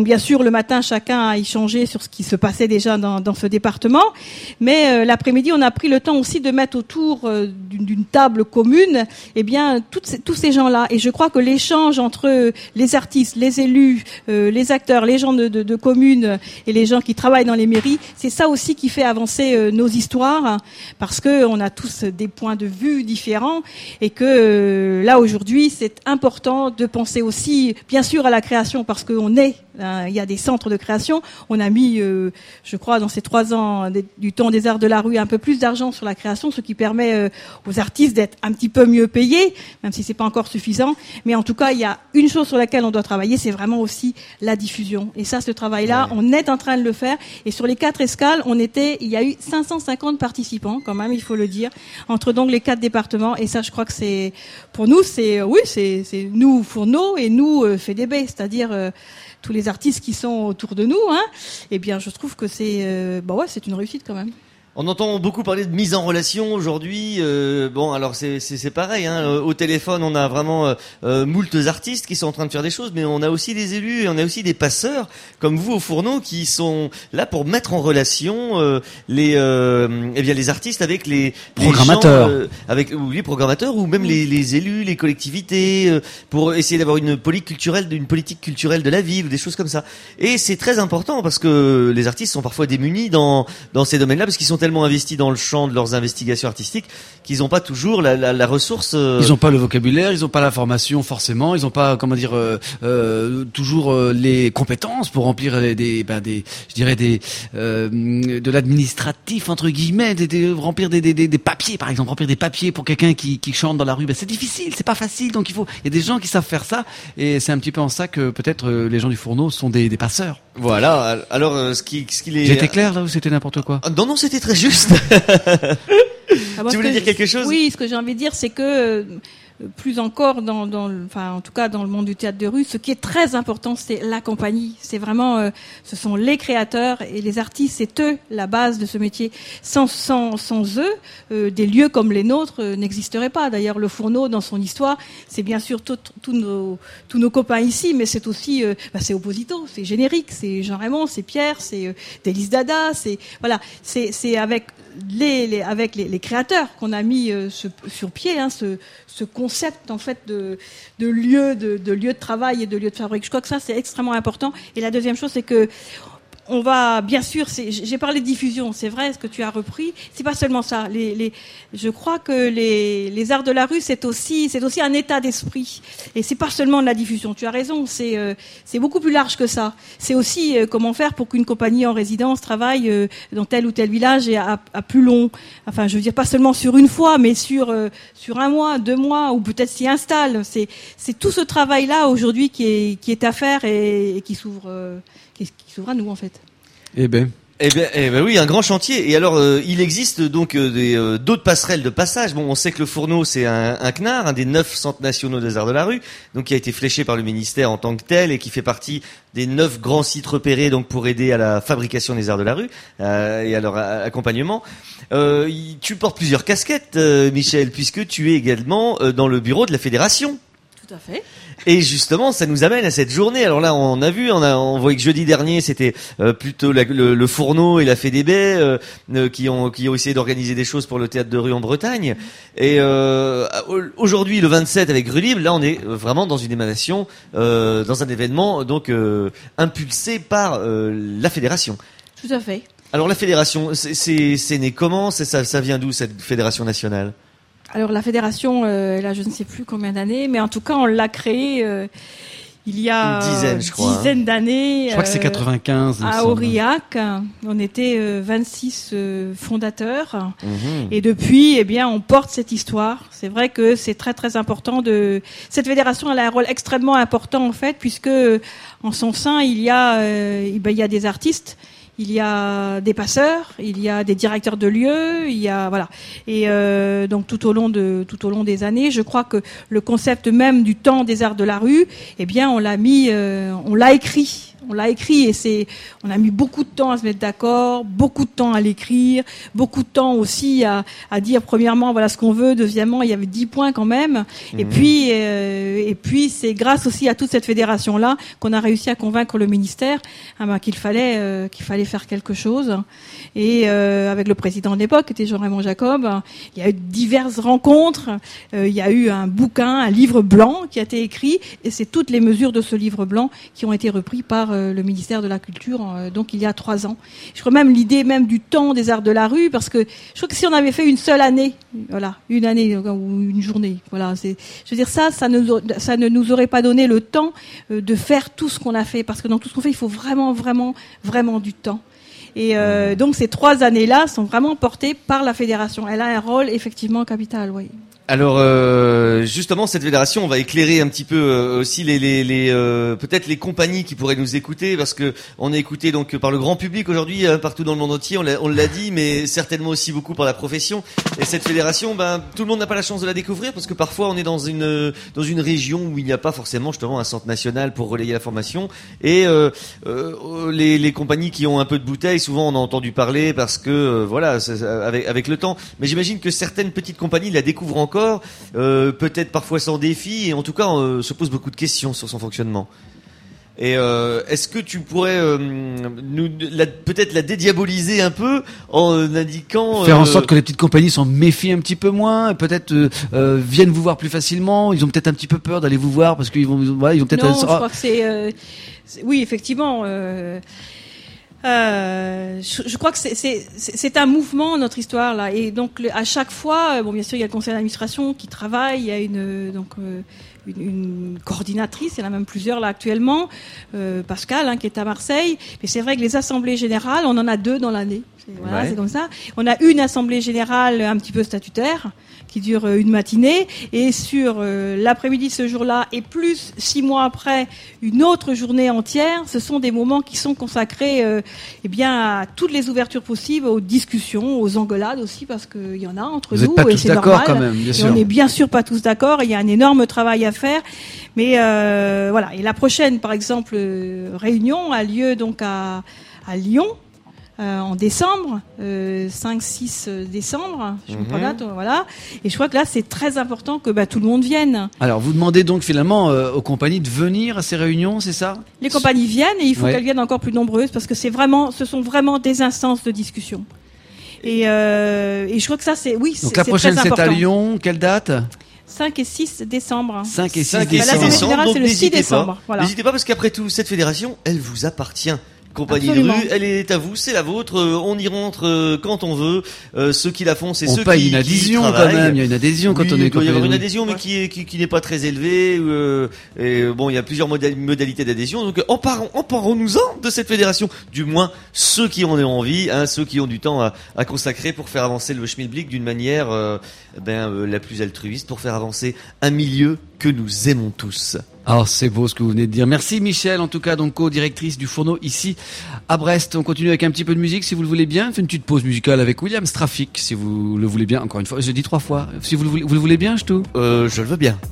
I: bien sûr, le matin, chacun a échangé sur ce qui se passait déjà dans, dans ce département. Mais euh, l'après-midi, on a pris le temps aussi de mettre autour euh, d'une, d'une table commune, eh bien, toutes ces, tous ces gens-là. Et je crois que l'échange entre les artistes, les élus, euh, les acteurs, les gens de, de, de communes et les gens qui travaillent dans les mairies, c'est ça aussi qui fait avancer euh, nos histoires, hein, parce que on a tous des points de vue différents et que euh, là aujourd'hui, c'est important de penser aussi, bien sûr, à la création, parce qu'on est, hein, il y a des centres de création. On a mis, euh, je crois, dans ces trois ans des, du temps des arts de la rue, un peu plus d'argent sur la création, ce qui permet euh, aux artistes d'être un petit peu mieux payés, même si c'est pas encore suffisant. Mais en tout cas, il y a une chose sur laquelle on doit travailler, c'est vraiment aussi la diffusion. Et ça, ce travail-là, ouais. on est en train de le faire. Et sur les quatre escales, on était, il y a eu cinq cent cinquante participants, quand même, il faut le dire, entre donc les quatre départements. Et ça, je crois que c'est, pour nous, c'est, oui, c'est, c'est nous Fourneau et nous euh, F D B, c'est-à-dire euh, tous les artistes qui sont autour de nous. Hein. Eh bien, je trouve que c'est, euh, bah ouais, c'est une réussite quand même.
B: On entend beaucoup parler de mise en relation aujourd'hui. Euh, bon, alors c'est, c'est, c'est pareil. Hein. Au téléphone, on a vraiment euh, euh, moultes artistes qui sont en train de faire des choses, mais on a aussi des élus et on a aussi des passeurs comme vous au Fourneau qui sont là pour mettre en relation euh, les, euh, eh bien les artistes avec les
A: programmateurs,
B: les gens, euh, avec ou les programmateurs ou même les, les élus, les collectivités, euh, pour essayer d'avoir une politique culturelle, une politique culturelle de la ville ou des choses comme ça. Et c'est très important parce que les artistes sont parfois démunis dans dans ces domaines-là parce qu'ils sont tellement investis dans le champ de leurs investigations artistiques qu'ils n'ont pas toujours la, la, la ressource. Euh...
A: Ils n'ont pas le vocabulaire, ils n'ont pas la formation forcément, ils n'ont pas, comment dire, euh, euh, toujours euh, les compétences pour remplir des, des, ben des, je dirais des, euh, de l'administratif entre guillemets, des, des, remplir des, des, des, des papiers par exemple, remplir des papiers pour quelqu'un qui, qui chante dans la rue. Ben c'est difficile, c'est pas facile, donc il faut, il y a des gens qui savent faire ça et c'est un petit peu en ça que peut-être euh, les gens du Fourneau sont des, des passeurs.
B: Voilà. Alors, euh, ce qui, ce qu'il est.
A: J'étais clair là ou c'était n'importe quoi?
B: Non, non, c'était très juste.
I: Ah,
B: tu voulais dire
I: je,
B: quelque chose?
I: Oui, ce que j'ai envie de dire, c'est que euh, plus encore dans, dans, enfin en tout cas dans le monde du théâtre de rue, ce qui est très important, c'est la compagnie. C'est vraiment, euh, ce sont les créateurs et les artistes, c'est eux la base de ce métier. Sans sans sans eux, euh, des lieux comme les nôtres euh, n'existeraient pas. D'ailleurs, le Fourneau, dans son histoire, c'est bien sûr tous nos tous nos copains ici, mais c'est aussi, euh, bah, c'est Opposito, c'est Générique, c'est Jean Raymond, c'est Pierre, c'est euh, Délice Dada, c'est voilà, c'est c'est avec les, les avec les, les créateurs qu'on a mis euh, ce, sur pied, hein, ce ce concept en fait de de lieu de, de lieu de travail et de lieu de fabrique. Je crois que ça c'est extrêmement important. Et la deuxième chose, c'est que on va, bien sûr, c'est, j'ai parlé de diffusion, c'est vrai, ce que tu as repris. C'est pas seulement ça. Les, les, je crois que les, les arts de la rue, c'est aussi, c'est aussi un état d'esprit. Et c'est pas seulement de la diffusion. Tu as raison. C'est, euh, c'est beaucoup plus large que ça. C'est aussi euh, comment faire pour qu'une compagnie en résidence travaille euh, dans tel ou tel village et à, à plus long. Enfin, je veux dire pas seulement sur une fois, mais sur euh, sur un mois, deux mois, ou peut-être s'y installe. C'est, c'est tout ce travail-là aujourd'hui qui est qui est à faire et, et qui s'ouvre. Euh, qui s'ouvre à nous en fait.
A: Eh ben.
B: Eh ben, eh ben oui, un grand chantier. Et alors, euh, il existe donc euh, des, euh, d'autres passerelles de passage. Bon, on sait que le Fourneau, c'est un, un C N A R, un des neuf centres nationaux des arts de la rue, donc qui a été fléché par le ministère en tant que tel et qui fait partie des neuf grands sites repérés donc pour aider à la fabrication des arts de la rue euh, et à leur accompagnement. Euh, tu portes plusieurs casquettes, euh, Michel, puisque tu es également euh, dans le bureau de la fédération.
I: Tout à fait.
B: Et justement, ça nous amène à cette journée. Alors là, on a vu, on a, on voyait que jeudi dernier, c'était euh, plutôt la, le, le Fourneau et la F D B euh, euh, qui ont qui ont essayé d'organiser des choses pour le théâtre de rue en Bretagne. Et euh, aujourd'hui, le vingt-sept avec Rue Libre, là, on est vraiment dans une émanation, euh, dans un événement donc euh, impulsé par euh, la fédération.
I: Tout à fait.
B: Alors la fédération, c'est c'est, c'est né comment? C'est ça, ça vient d'où cette fédération nationale?
I: Alors la fédération, euh, là je ne sais plus combien d'années, mais en tout cas on l'a créée euh, il y a
B: une dizaine, je crois,
I: dizaine
B: hein.
I: d'années.
A: Je crois euh, que c'est quatre-vingt-quinze.
I: À Aurillac, on était euh, vingt-six euh, fondateurs, mmh. et depuis, eh bien, on porte cette histoire. C'est vrai que c'est très très important de. Cette fédération, elle a un rôle extrêmement important en fait, puisque en son sein il y a, euh, ben, il y a des artistes. il y a des passeurs, il y a des directeurs de lieux, il y a voilà. Et euh, donc tout au long de tout au long des années, je crois que le concept même du temps des arts de la rue, eh bien on l'a mis, euh, on l'a écrit. On l'a écrit et c'est, on a mis beaucoup de temps à se mettre d'accord, beaucoup de temps à l'écrire, beaucoup de temps aussi à, à dire premièrement voilà ce qu'on veut, deuxièmement il y avait dix points quand même, mmh. et puis euh, et puis c'est grâce aussi à toute cette fédération là qu'on a réussi à convaincre le ministère hein, ben, qu'il fallait euh, qu'il fallait faire quelque chose. Et euh, avec le président de l'époque qui était Jean-Raymond Jacob, il y a eu diverses rencontres, euh, il y a eu un bouquin, un livre blanc qui a été écrit et c'est toutes les mesures de ce livre blanc qui ont été repris par le ministère de la Culture, donc il y a trois ans. Je crois même l'idée même du temps des arts de la rue, parce que je crois que si on avait fait une seule année, voilà, une année ou une journée, voilà, c'est, je veux dire ça, ça ne, ça ne nous aurait pas donné le temps de faire tout ce qu'on a fait, parce que dans tout ce qu'on fait, il faut vraiment, vraiment, vraiment du temps. Et euh, donc ces trois années-là sont vraiment portées par la fédération. Elle a un rôle effectivement capital, oui.
B: Alors euh, justement cette fédération, on va éclairer un petit peu euh, aussi les, les, les euh, peut-être les compagnies qui pourraient nous écouter, parce que on est écouté donc par le grand public aujourd'hui euh, partout dans le monde entier, on l'a, on l'a dit, mais certainement aussi beaucoup par la profession. Et cette fédération, ben tout le monde n'a pas la chance de la découvrir, parce que parfois on est dans une dans une région où il n'y a pas forcément justement un centre national pour relayer la formation. Et euh, euh, les, les compagnies qui ont un peu de bouteille, souvent on a entendu parler parce que euh, voilà, c'est, avec avec le temps. Mais j'imagine que certaines petites compagnies la découvrent encore. Euh, peut-être parfois sans défi, et en tout cas euh, se pose beaucoup de questions sur son fonctionnement. Et euh, est-ce que tu pourrais euh, nous la, peut-être la dédiaboliser un peu en indiquant
A: faire en
B: euh,
A: sorte que les petites compagnies s'en méfient un petit peu moins, peut-être euh, euh, viennent vous voir plus facilement. Ils ont peut-être un petit peu peur d'aller vous voir parce qu'ils vont, voilà, ils ont peut-être.
I: Non,
A: un...
I: je crois que c'est, euh, c'est oui, effectivement. Euh... Euh, je, je crois que c'est, c'est, c'est un mouvement, notre histoire là, et donc le, à chaque fois, bon bien sûr il y a le conseil d'administration qui travaille, il y a une donc euh, une, une coordinatrice, il y en a même plusieurs là actuellement, euh, Pascal hein, qui est à Marseille, mais c'est vrai que les assemblées générales, on en a deux dans l'année, c'est, voilà, ouais. c'est comme ça. On a une assemblée générale un petit peu statutaire qui dure une matinée, et sur euh, l'après-midi de ce jour-là, et plus six mois après, une autre journée entière, ce sont des moments qui sont consacrés euh, eh bien, à toutes les ouvertures possibles, aux discussions, aux engueulades aussi, parce qu'il y en a entre
A: Vous
I: nous,
A: êtes pas
I: et
A: tous
I: c'est
A: d'accord
I: normal.
A: quand même, bien
I: et
A: sûr.
I: on n'est bien sûr pas tous d'accord, il y a un énorme travail à faire, mais euh, voilà. Et la prochaine, par exemple, euh, réunion a lieu donc à, à Lyon, Euh, en décembre, euh, cinq six décembre, je mm-hmm. me date, voilà. Et je crois que là, c'est très important que bah, tout le monde vienne.
A: Alors, vous demandez donc finalement euh, aux compagnies de venir à ces réunions, c'est ça ?
I: Les compagnies viennent et il faut
A: ouais.
I: qu'elles viennent encore plus nombreuses parce que c'est vraiment, ce sont vraiment des instances de discussion. Et, euh, et je crois que ça, c'est oui,
A: donc
I: c'est,
A: la
I: c'est
A: prochaine,
I: très important.
A: c'est à Lyon. Quelle date ?
I: cinq et six décembre.
A: cinq et six
B: cinq et
A: décembre.
I: L'Assemblée générale, c'est le six
B: n'hésitez
I: décembre.
B: Pas.
I: Voilà.
B: N'hésitez pas, parce qu'après tout, cette fédération, elle vous appartient. Compagnie
I: Absolument.
B: de rue, elle est à vous, c'est la vôtre, euh, on y rentre euh, quand on veut, euh, ceux qui la font, c'est
A: on
B: ceux
A: paye
B: qui
A: une adhésion
B: qui
A: quand même, il y a une adhésion
B: oui,
A: quand on est
B: il doit y avoir une
A: compagnie.
B: adhésion, mais qui, est, qui, qui n'est pas très élevée, euh, et bon, il y a plusieurs modali- modalités d'adhésion, donc emparons, emparons-nous-en de cette fédération, du moins ceux qui en ont envie, hein, ceux qui ont du temps à, à consacrer pour faire avancer le schmilblick d'une manière euh, ben, euh, la plus altruiste, pour faire avancer un milieu que nous aimons tous.
A: Ah, c'est beau ce que vous venez de dire. Merci Michel, en tout cas, donc co-directrice du Fourneau ici à Brest. On continue avec un petit peu de musique, si vous le voulez bien. On fait une petite pause musicale avec William Strafic, si vous le voulez bien. Encore une fois, je dis trois fois. Si vous le voulez, vous le voulez bien, je tout.
B: Euh, je le veux bien.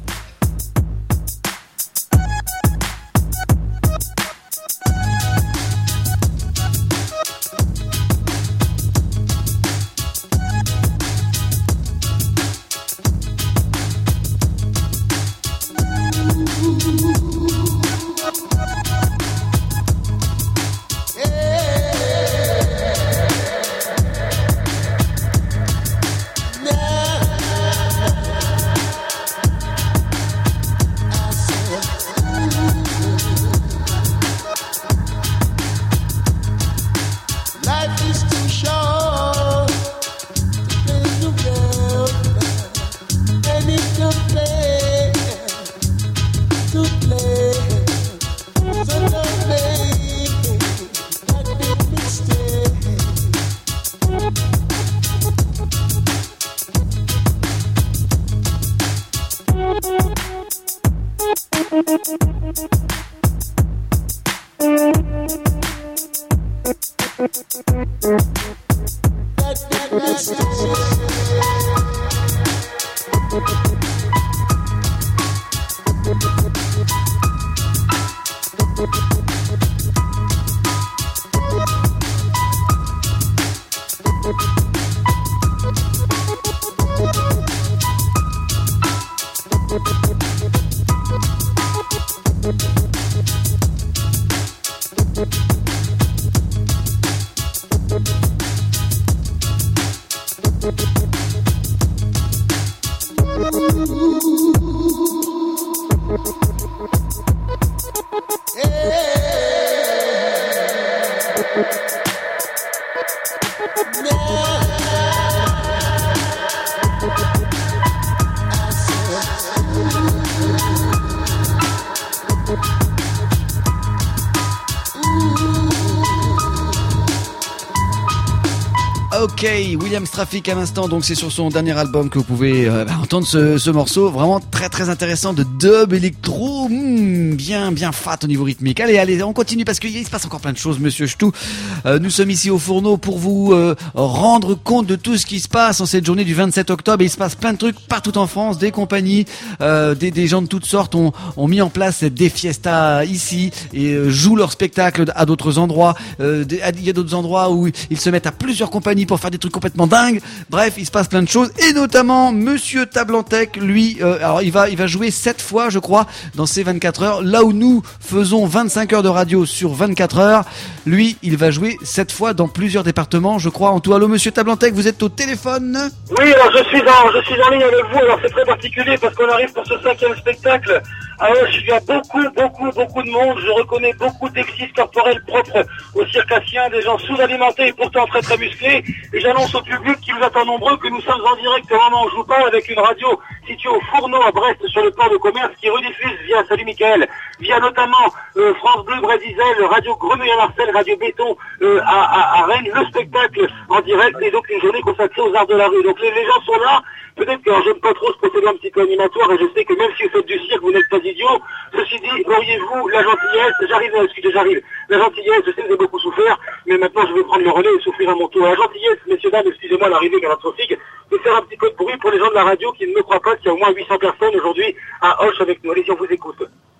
A: Ok, Williams Traffic à l'instant, donc c'est sur son dernier album que vous pouvez euh, bah, entendre ce, ce morceau, vraiment très très intéressant de dub électro, hmm, bien bien fat au niveau rythmique. Allez, allez, on continue parce qu'il se passe encore plein de choses, Monsieur Ch'tou. Euh, nous sommes ici au Fourneau pour vous euh, rendre compte de tout ce qui se passe en cette journée du vingt-sept octobre. Et il se passe plein de trucs partout en France, des compagnies, euh, des, des gens de toutes sortes ont, ont mis en place des fiestas ici et euh, jouent leur spectacle à d'autres endroits. Euh, des, il y a d'autres endroits où ils se mettent à plusieurs compagnies pour faire des trucs complètement dingues. Bref, il se passe plein de choses et notamment Monsieur Tablantec, lui, euh, alors il va il va jouer sept fois, je crois, dans ces vingt-quatre heures. Là où nous faisons vingt-cinq heures de radio sur vingt-quatre heures, lui, il va jouer sept fois dans plusieurs départements, je crois. En tout, allô, Monsieur Tablantec, vous êtes au téléphone?
Q: Oui, alors je suis en je suis en ligne avec vous. Alors c'est très particulier parce qu'on arrive pour ce cinquième spectacle. Alors il y a beaucoup, beaucoup, beaucoup de monde. Je reconnais beaucoup d'exercices corporels propres aux circassiens, des gens sous-alimentés et pourtant très très musclés. Et j'annonce au public qui nous attend nombreux que nous sommes en direct au moment où je vous parle avec une radio située au Fourneau à Brest sur le port de commerce qui rediffuse via Salut Mickaël, via notamment euh, France Bleu Brésil, Radio Grenouille à Marseille, Radio Béton euh, à, à, à Rennes, le spectacle en direct et donc une journée consacrée aux arts de la rue. Donc les, les gens sont là. Peut-être que j'aime pas trop ce procédé un petit peu animatoire et je sais que même si vous faites du cirque, vous n'êtes pas idiot. Ceci dit, auriez-vous la gentillesse, j'arrive, excusez, j'arrive, la gentillesse, je sais que vous avez beaucoup souffert, mais maintenant je vais prendre le relais et souffrir à mon tour. La gentillesse, messieurs, dames, excusez-moi l'arrivée catastrophique, de faire un petit peu de bruit pour les gens de la radio qui ne me croient pas qu'il y a au moins huit cents personnes aujourd'hui à Hoche avec nous. Allez, si on vous écoute.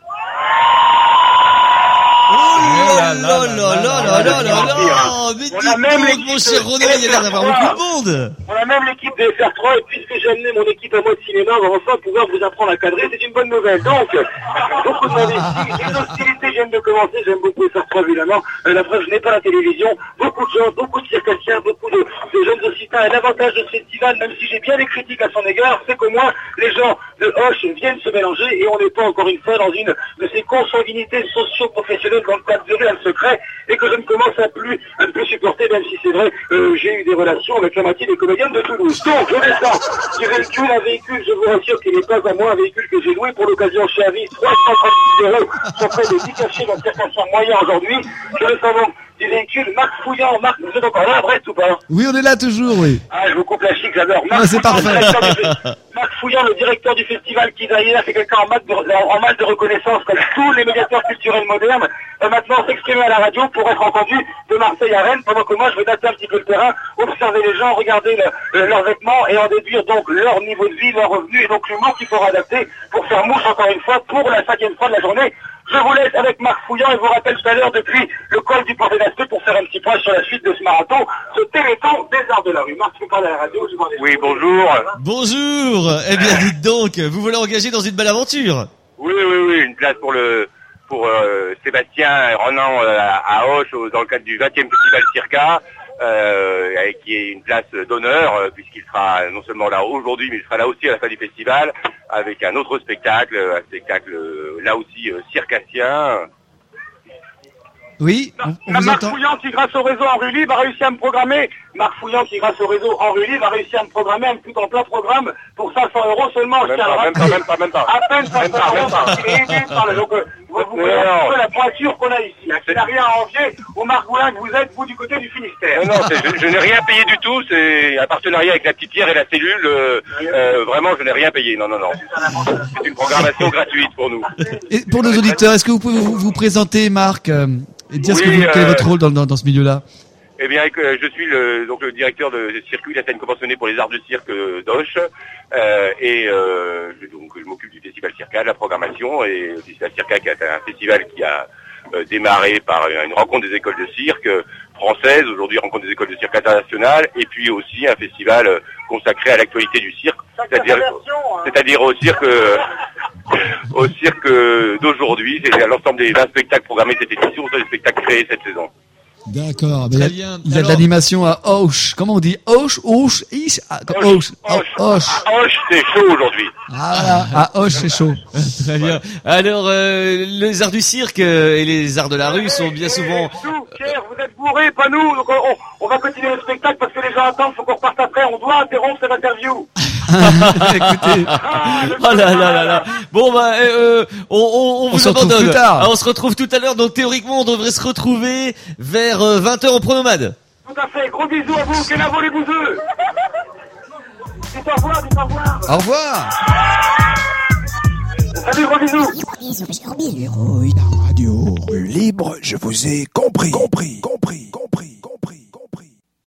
D: Oh là là là là là là là là. Mais
Q: on a même l'équipe
D: mon cher Renaud, il y a l'air d'avoir beaucoup de monde.
Q: On a même l'équipe de F R trois et puisque j'ai amené mon équipe à moi de cinéma, on va enfin pouvoir vous apprendre à cadrer, c'est une bonne nouvelle. Donc, beaucoup de monde ici, les hostilités viennent de commencer, j'aime beaucoup F R trois évidemment, euh, la preuve je n'ai pas la télévision, beaucoup de gens, beaucoup de circassiens, beaucoup de, de jeunes occitans, et l'avantage de ce festival, même si j'ai bien des critiques à son égard, c'est qu'au moins les gens de Hoche viennent se mélanger et on n'est pas encore une fois dans une de ces consanguinités socio-professionnelles dans le cadre de un secret et que je ne commence à plus à ne plus supporter, même si c'est vrai, euh, j'ai eu des relations avec la moitié des comédiens de Toulouse. Donc, je descends du véhicule, un véhicule, je vous rassure qu'il n'est pas à moi, un véhicule que j'ai loué pour l'occasion chez Avis, trois cent trente-six euros, sont près de dix cachets dans le circassien moyen aujourd'hui. Je descends donc du véhicule, Marc Fouillant. Marc, vous êtes encore là à Brest ou pas?
J: Oui, on est là toujours, oui.
Q: Ah, je vous coupe la chic, j'adore.
J: Ah, c'est parfait.
Q: Marc Fouillant, le directeur du festival qui d'ailleurs c'est quelqu'un en mal de, en mal de reconnaissance comme tous les médiateurs culturels modernes, va maintenant s'exprimer à la radio pour être entendu de Marseille à Rennes, pendant que moi je vais dater un petit peu le terrain, observer les gens, regarder le, le, leurs vêtements et en déduire donc leur niveau de vie, leurs revenus et donc le mot qu'il faudra adapter pour faire mouche encore une fois pour la cinquième fois de la journée. Je vous laisse avec Marc Fouillant et vous rappelle tout à l'heure depuis le col du Porté d'Aspect pour faire un petit point sur la suite de ce marathon, ce téléthon des arts de la rue. Marc, tu parles à la radio, je vous en ai...
F: Oui, bonjour.
D: Bonjour. Eh bien, dites donc, vous voulez engager dans une belle aventure?
F: Oui, oui, oui, une place pour le pour euh, Sébastien et Renan euh, à Auch au, dans le cadre du vingtième Festival Circa, euh, qui est une place d'honneur euh, puisqu'il sera non seulement là aujourd'hui, mais il sera là aussi à la fin du festival avec un autre spectacle, un spectacle euh, là aussi euh, circassien.
J: Oui, on, on vous
Q: Marc
J: entend.
Q: Fouillant qui grâce au réseau Henri Libre a réussi à me programmer, Marc Fouillant qui grâce au réseau Henri Libre a réussi à me programmer un tout en plein programme pour cinq cents euros seulement.
F: Même pas, même pas, même pas, même pas.
Q: À peine cinq cents euros. Donc euh, vous voyez un peu la pointure qu'on a ici. Il n'y a rien à envier au Margoulin que vous êtes, vous du côté du Finistère.
F: Non, non, je, je n'ai rien payé du tout, c'est un partenariat avec la petite pierre et la cellule, euh, euh, vraiment je n'ai rien payé, non, non, non. C'est une programmation gratuite pour nous.
J: Et pour nos auditeurs, est-ce que vous pouvez vous, vous présenter, Marc, euh, et dire ce que
F: Oui,
J: vous, quel est
F: euh,
J: votre rôle dans, dans, dans ce milieu-là?
S: Eh bien, euh, je suis le, donc le directeur de, de circuit, la scène conventionnée pour les arts de cirque euh, d'Auch, euh, et euh, je, donc je m'occupe du festival Circa, de la programmation, et le festival Circa qui est un festival qui a euh, démarré par une rencontre des écoles de cirque euh, françaises, aujourd'hui rencontre des écoles de cirque internationales, et puis aussi un festival euh, consacré à l'actualité du cirque, c'est-à-dire, c'est-à-dire au cirque, euh, au cirque euh, d'aujourd'hui, c'est-à-dire l'ensemble des vingt spectacles programmés cette édition, sont des spectacles créés cette saison.
J: D'accord. Mais
A: Très
J: il y a,
A: bien.
J: il y a
A: Alors-
J: de l'animation à Auch. Comment on dit Auch, Auch, Is, ah, Auch, Auch, Auch.
S: Auch, c'est chaud aujourd'hui.
J: Ah, voilà. À Auch, c'est chaud.
A: Très bien. Alors, euh, les arts du cirque euh, et les arts de la rue sont bien souvent...
Q: Nous, Pierre, vous êtes bourrés, pas nous. Donc on, on- on va continuer le spectacle parce que les gens attendent, faut qu'on reparte après. On doit interrompre cette interview.
A: Écoutez, oh là là là là. Bon bah, euh, on, on, on vous
J: se retrouve
A: abandonne.
J: plus tard.
A: Ah, on se retrouve tout à l'heure. Donc théoriquement, on devrait se retrouver vers euh, vingt heures au Pronomade.
Q: Tout à fait. Gros bisous à vous. Kenavo les bouseux. Dites au revoir, dites au revoir.
J: Au revoir.
Q: Salut, gros bisous.
L: Radio Rue Libre, je vous ai compris, compris, compris.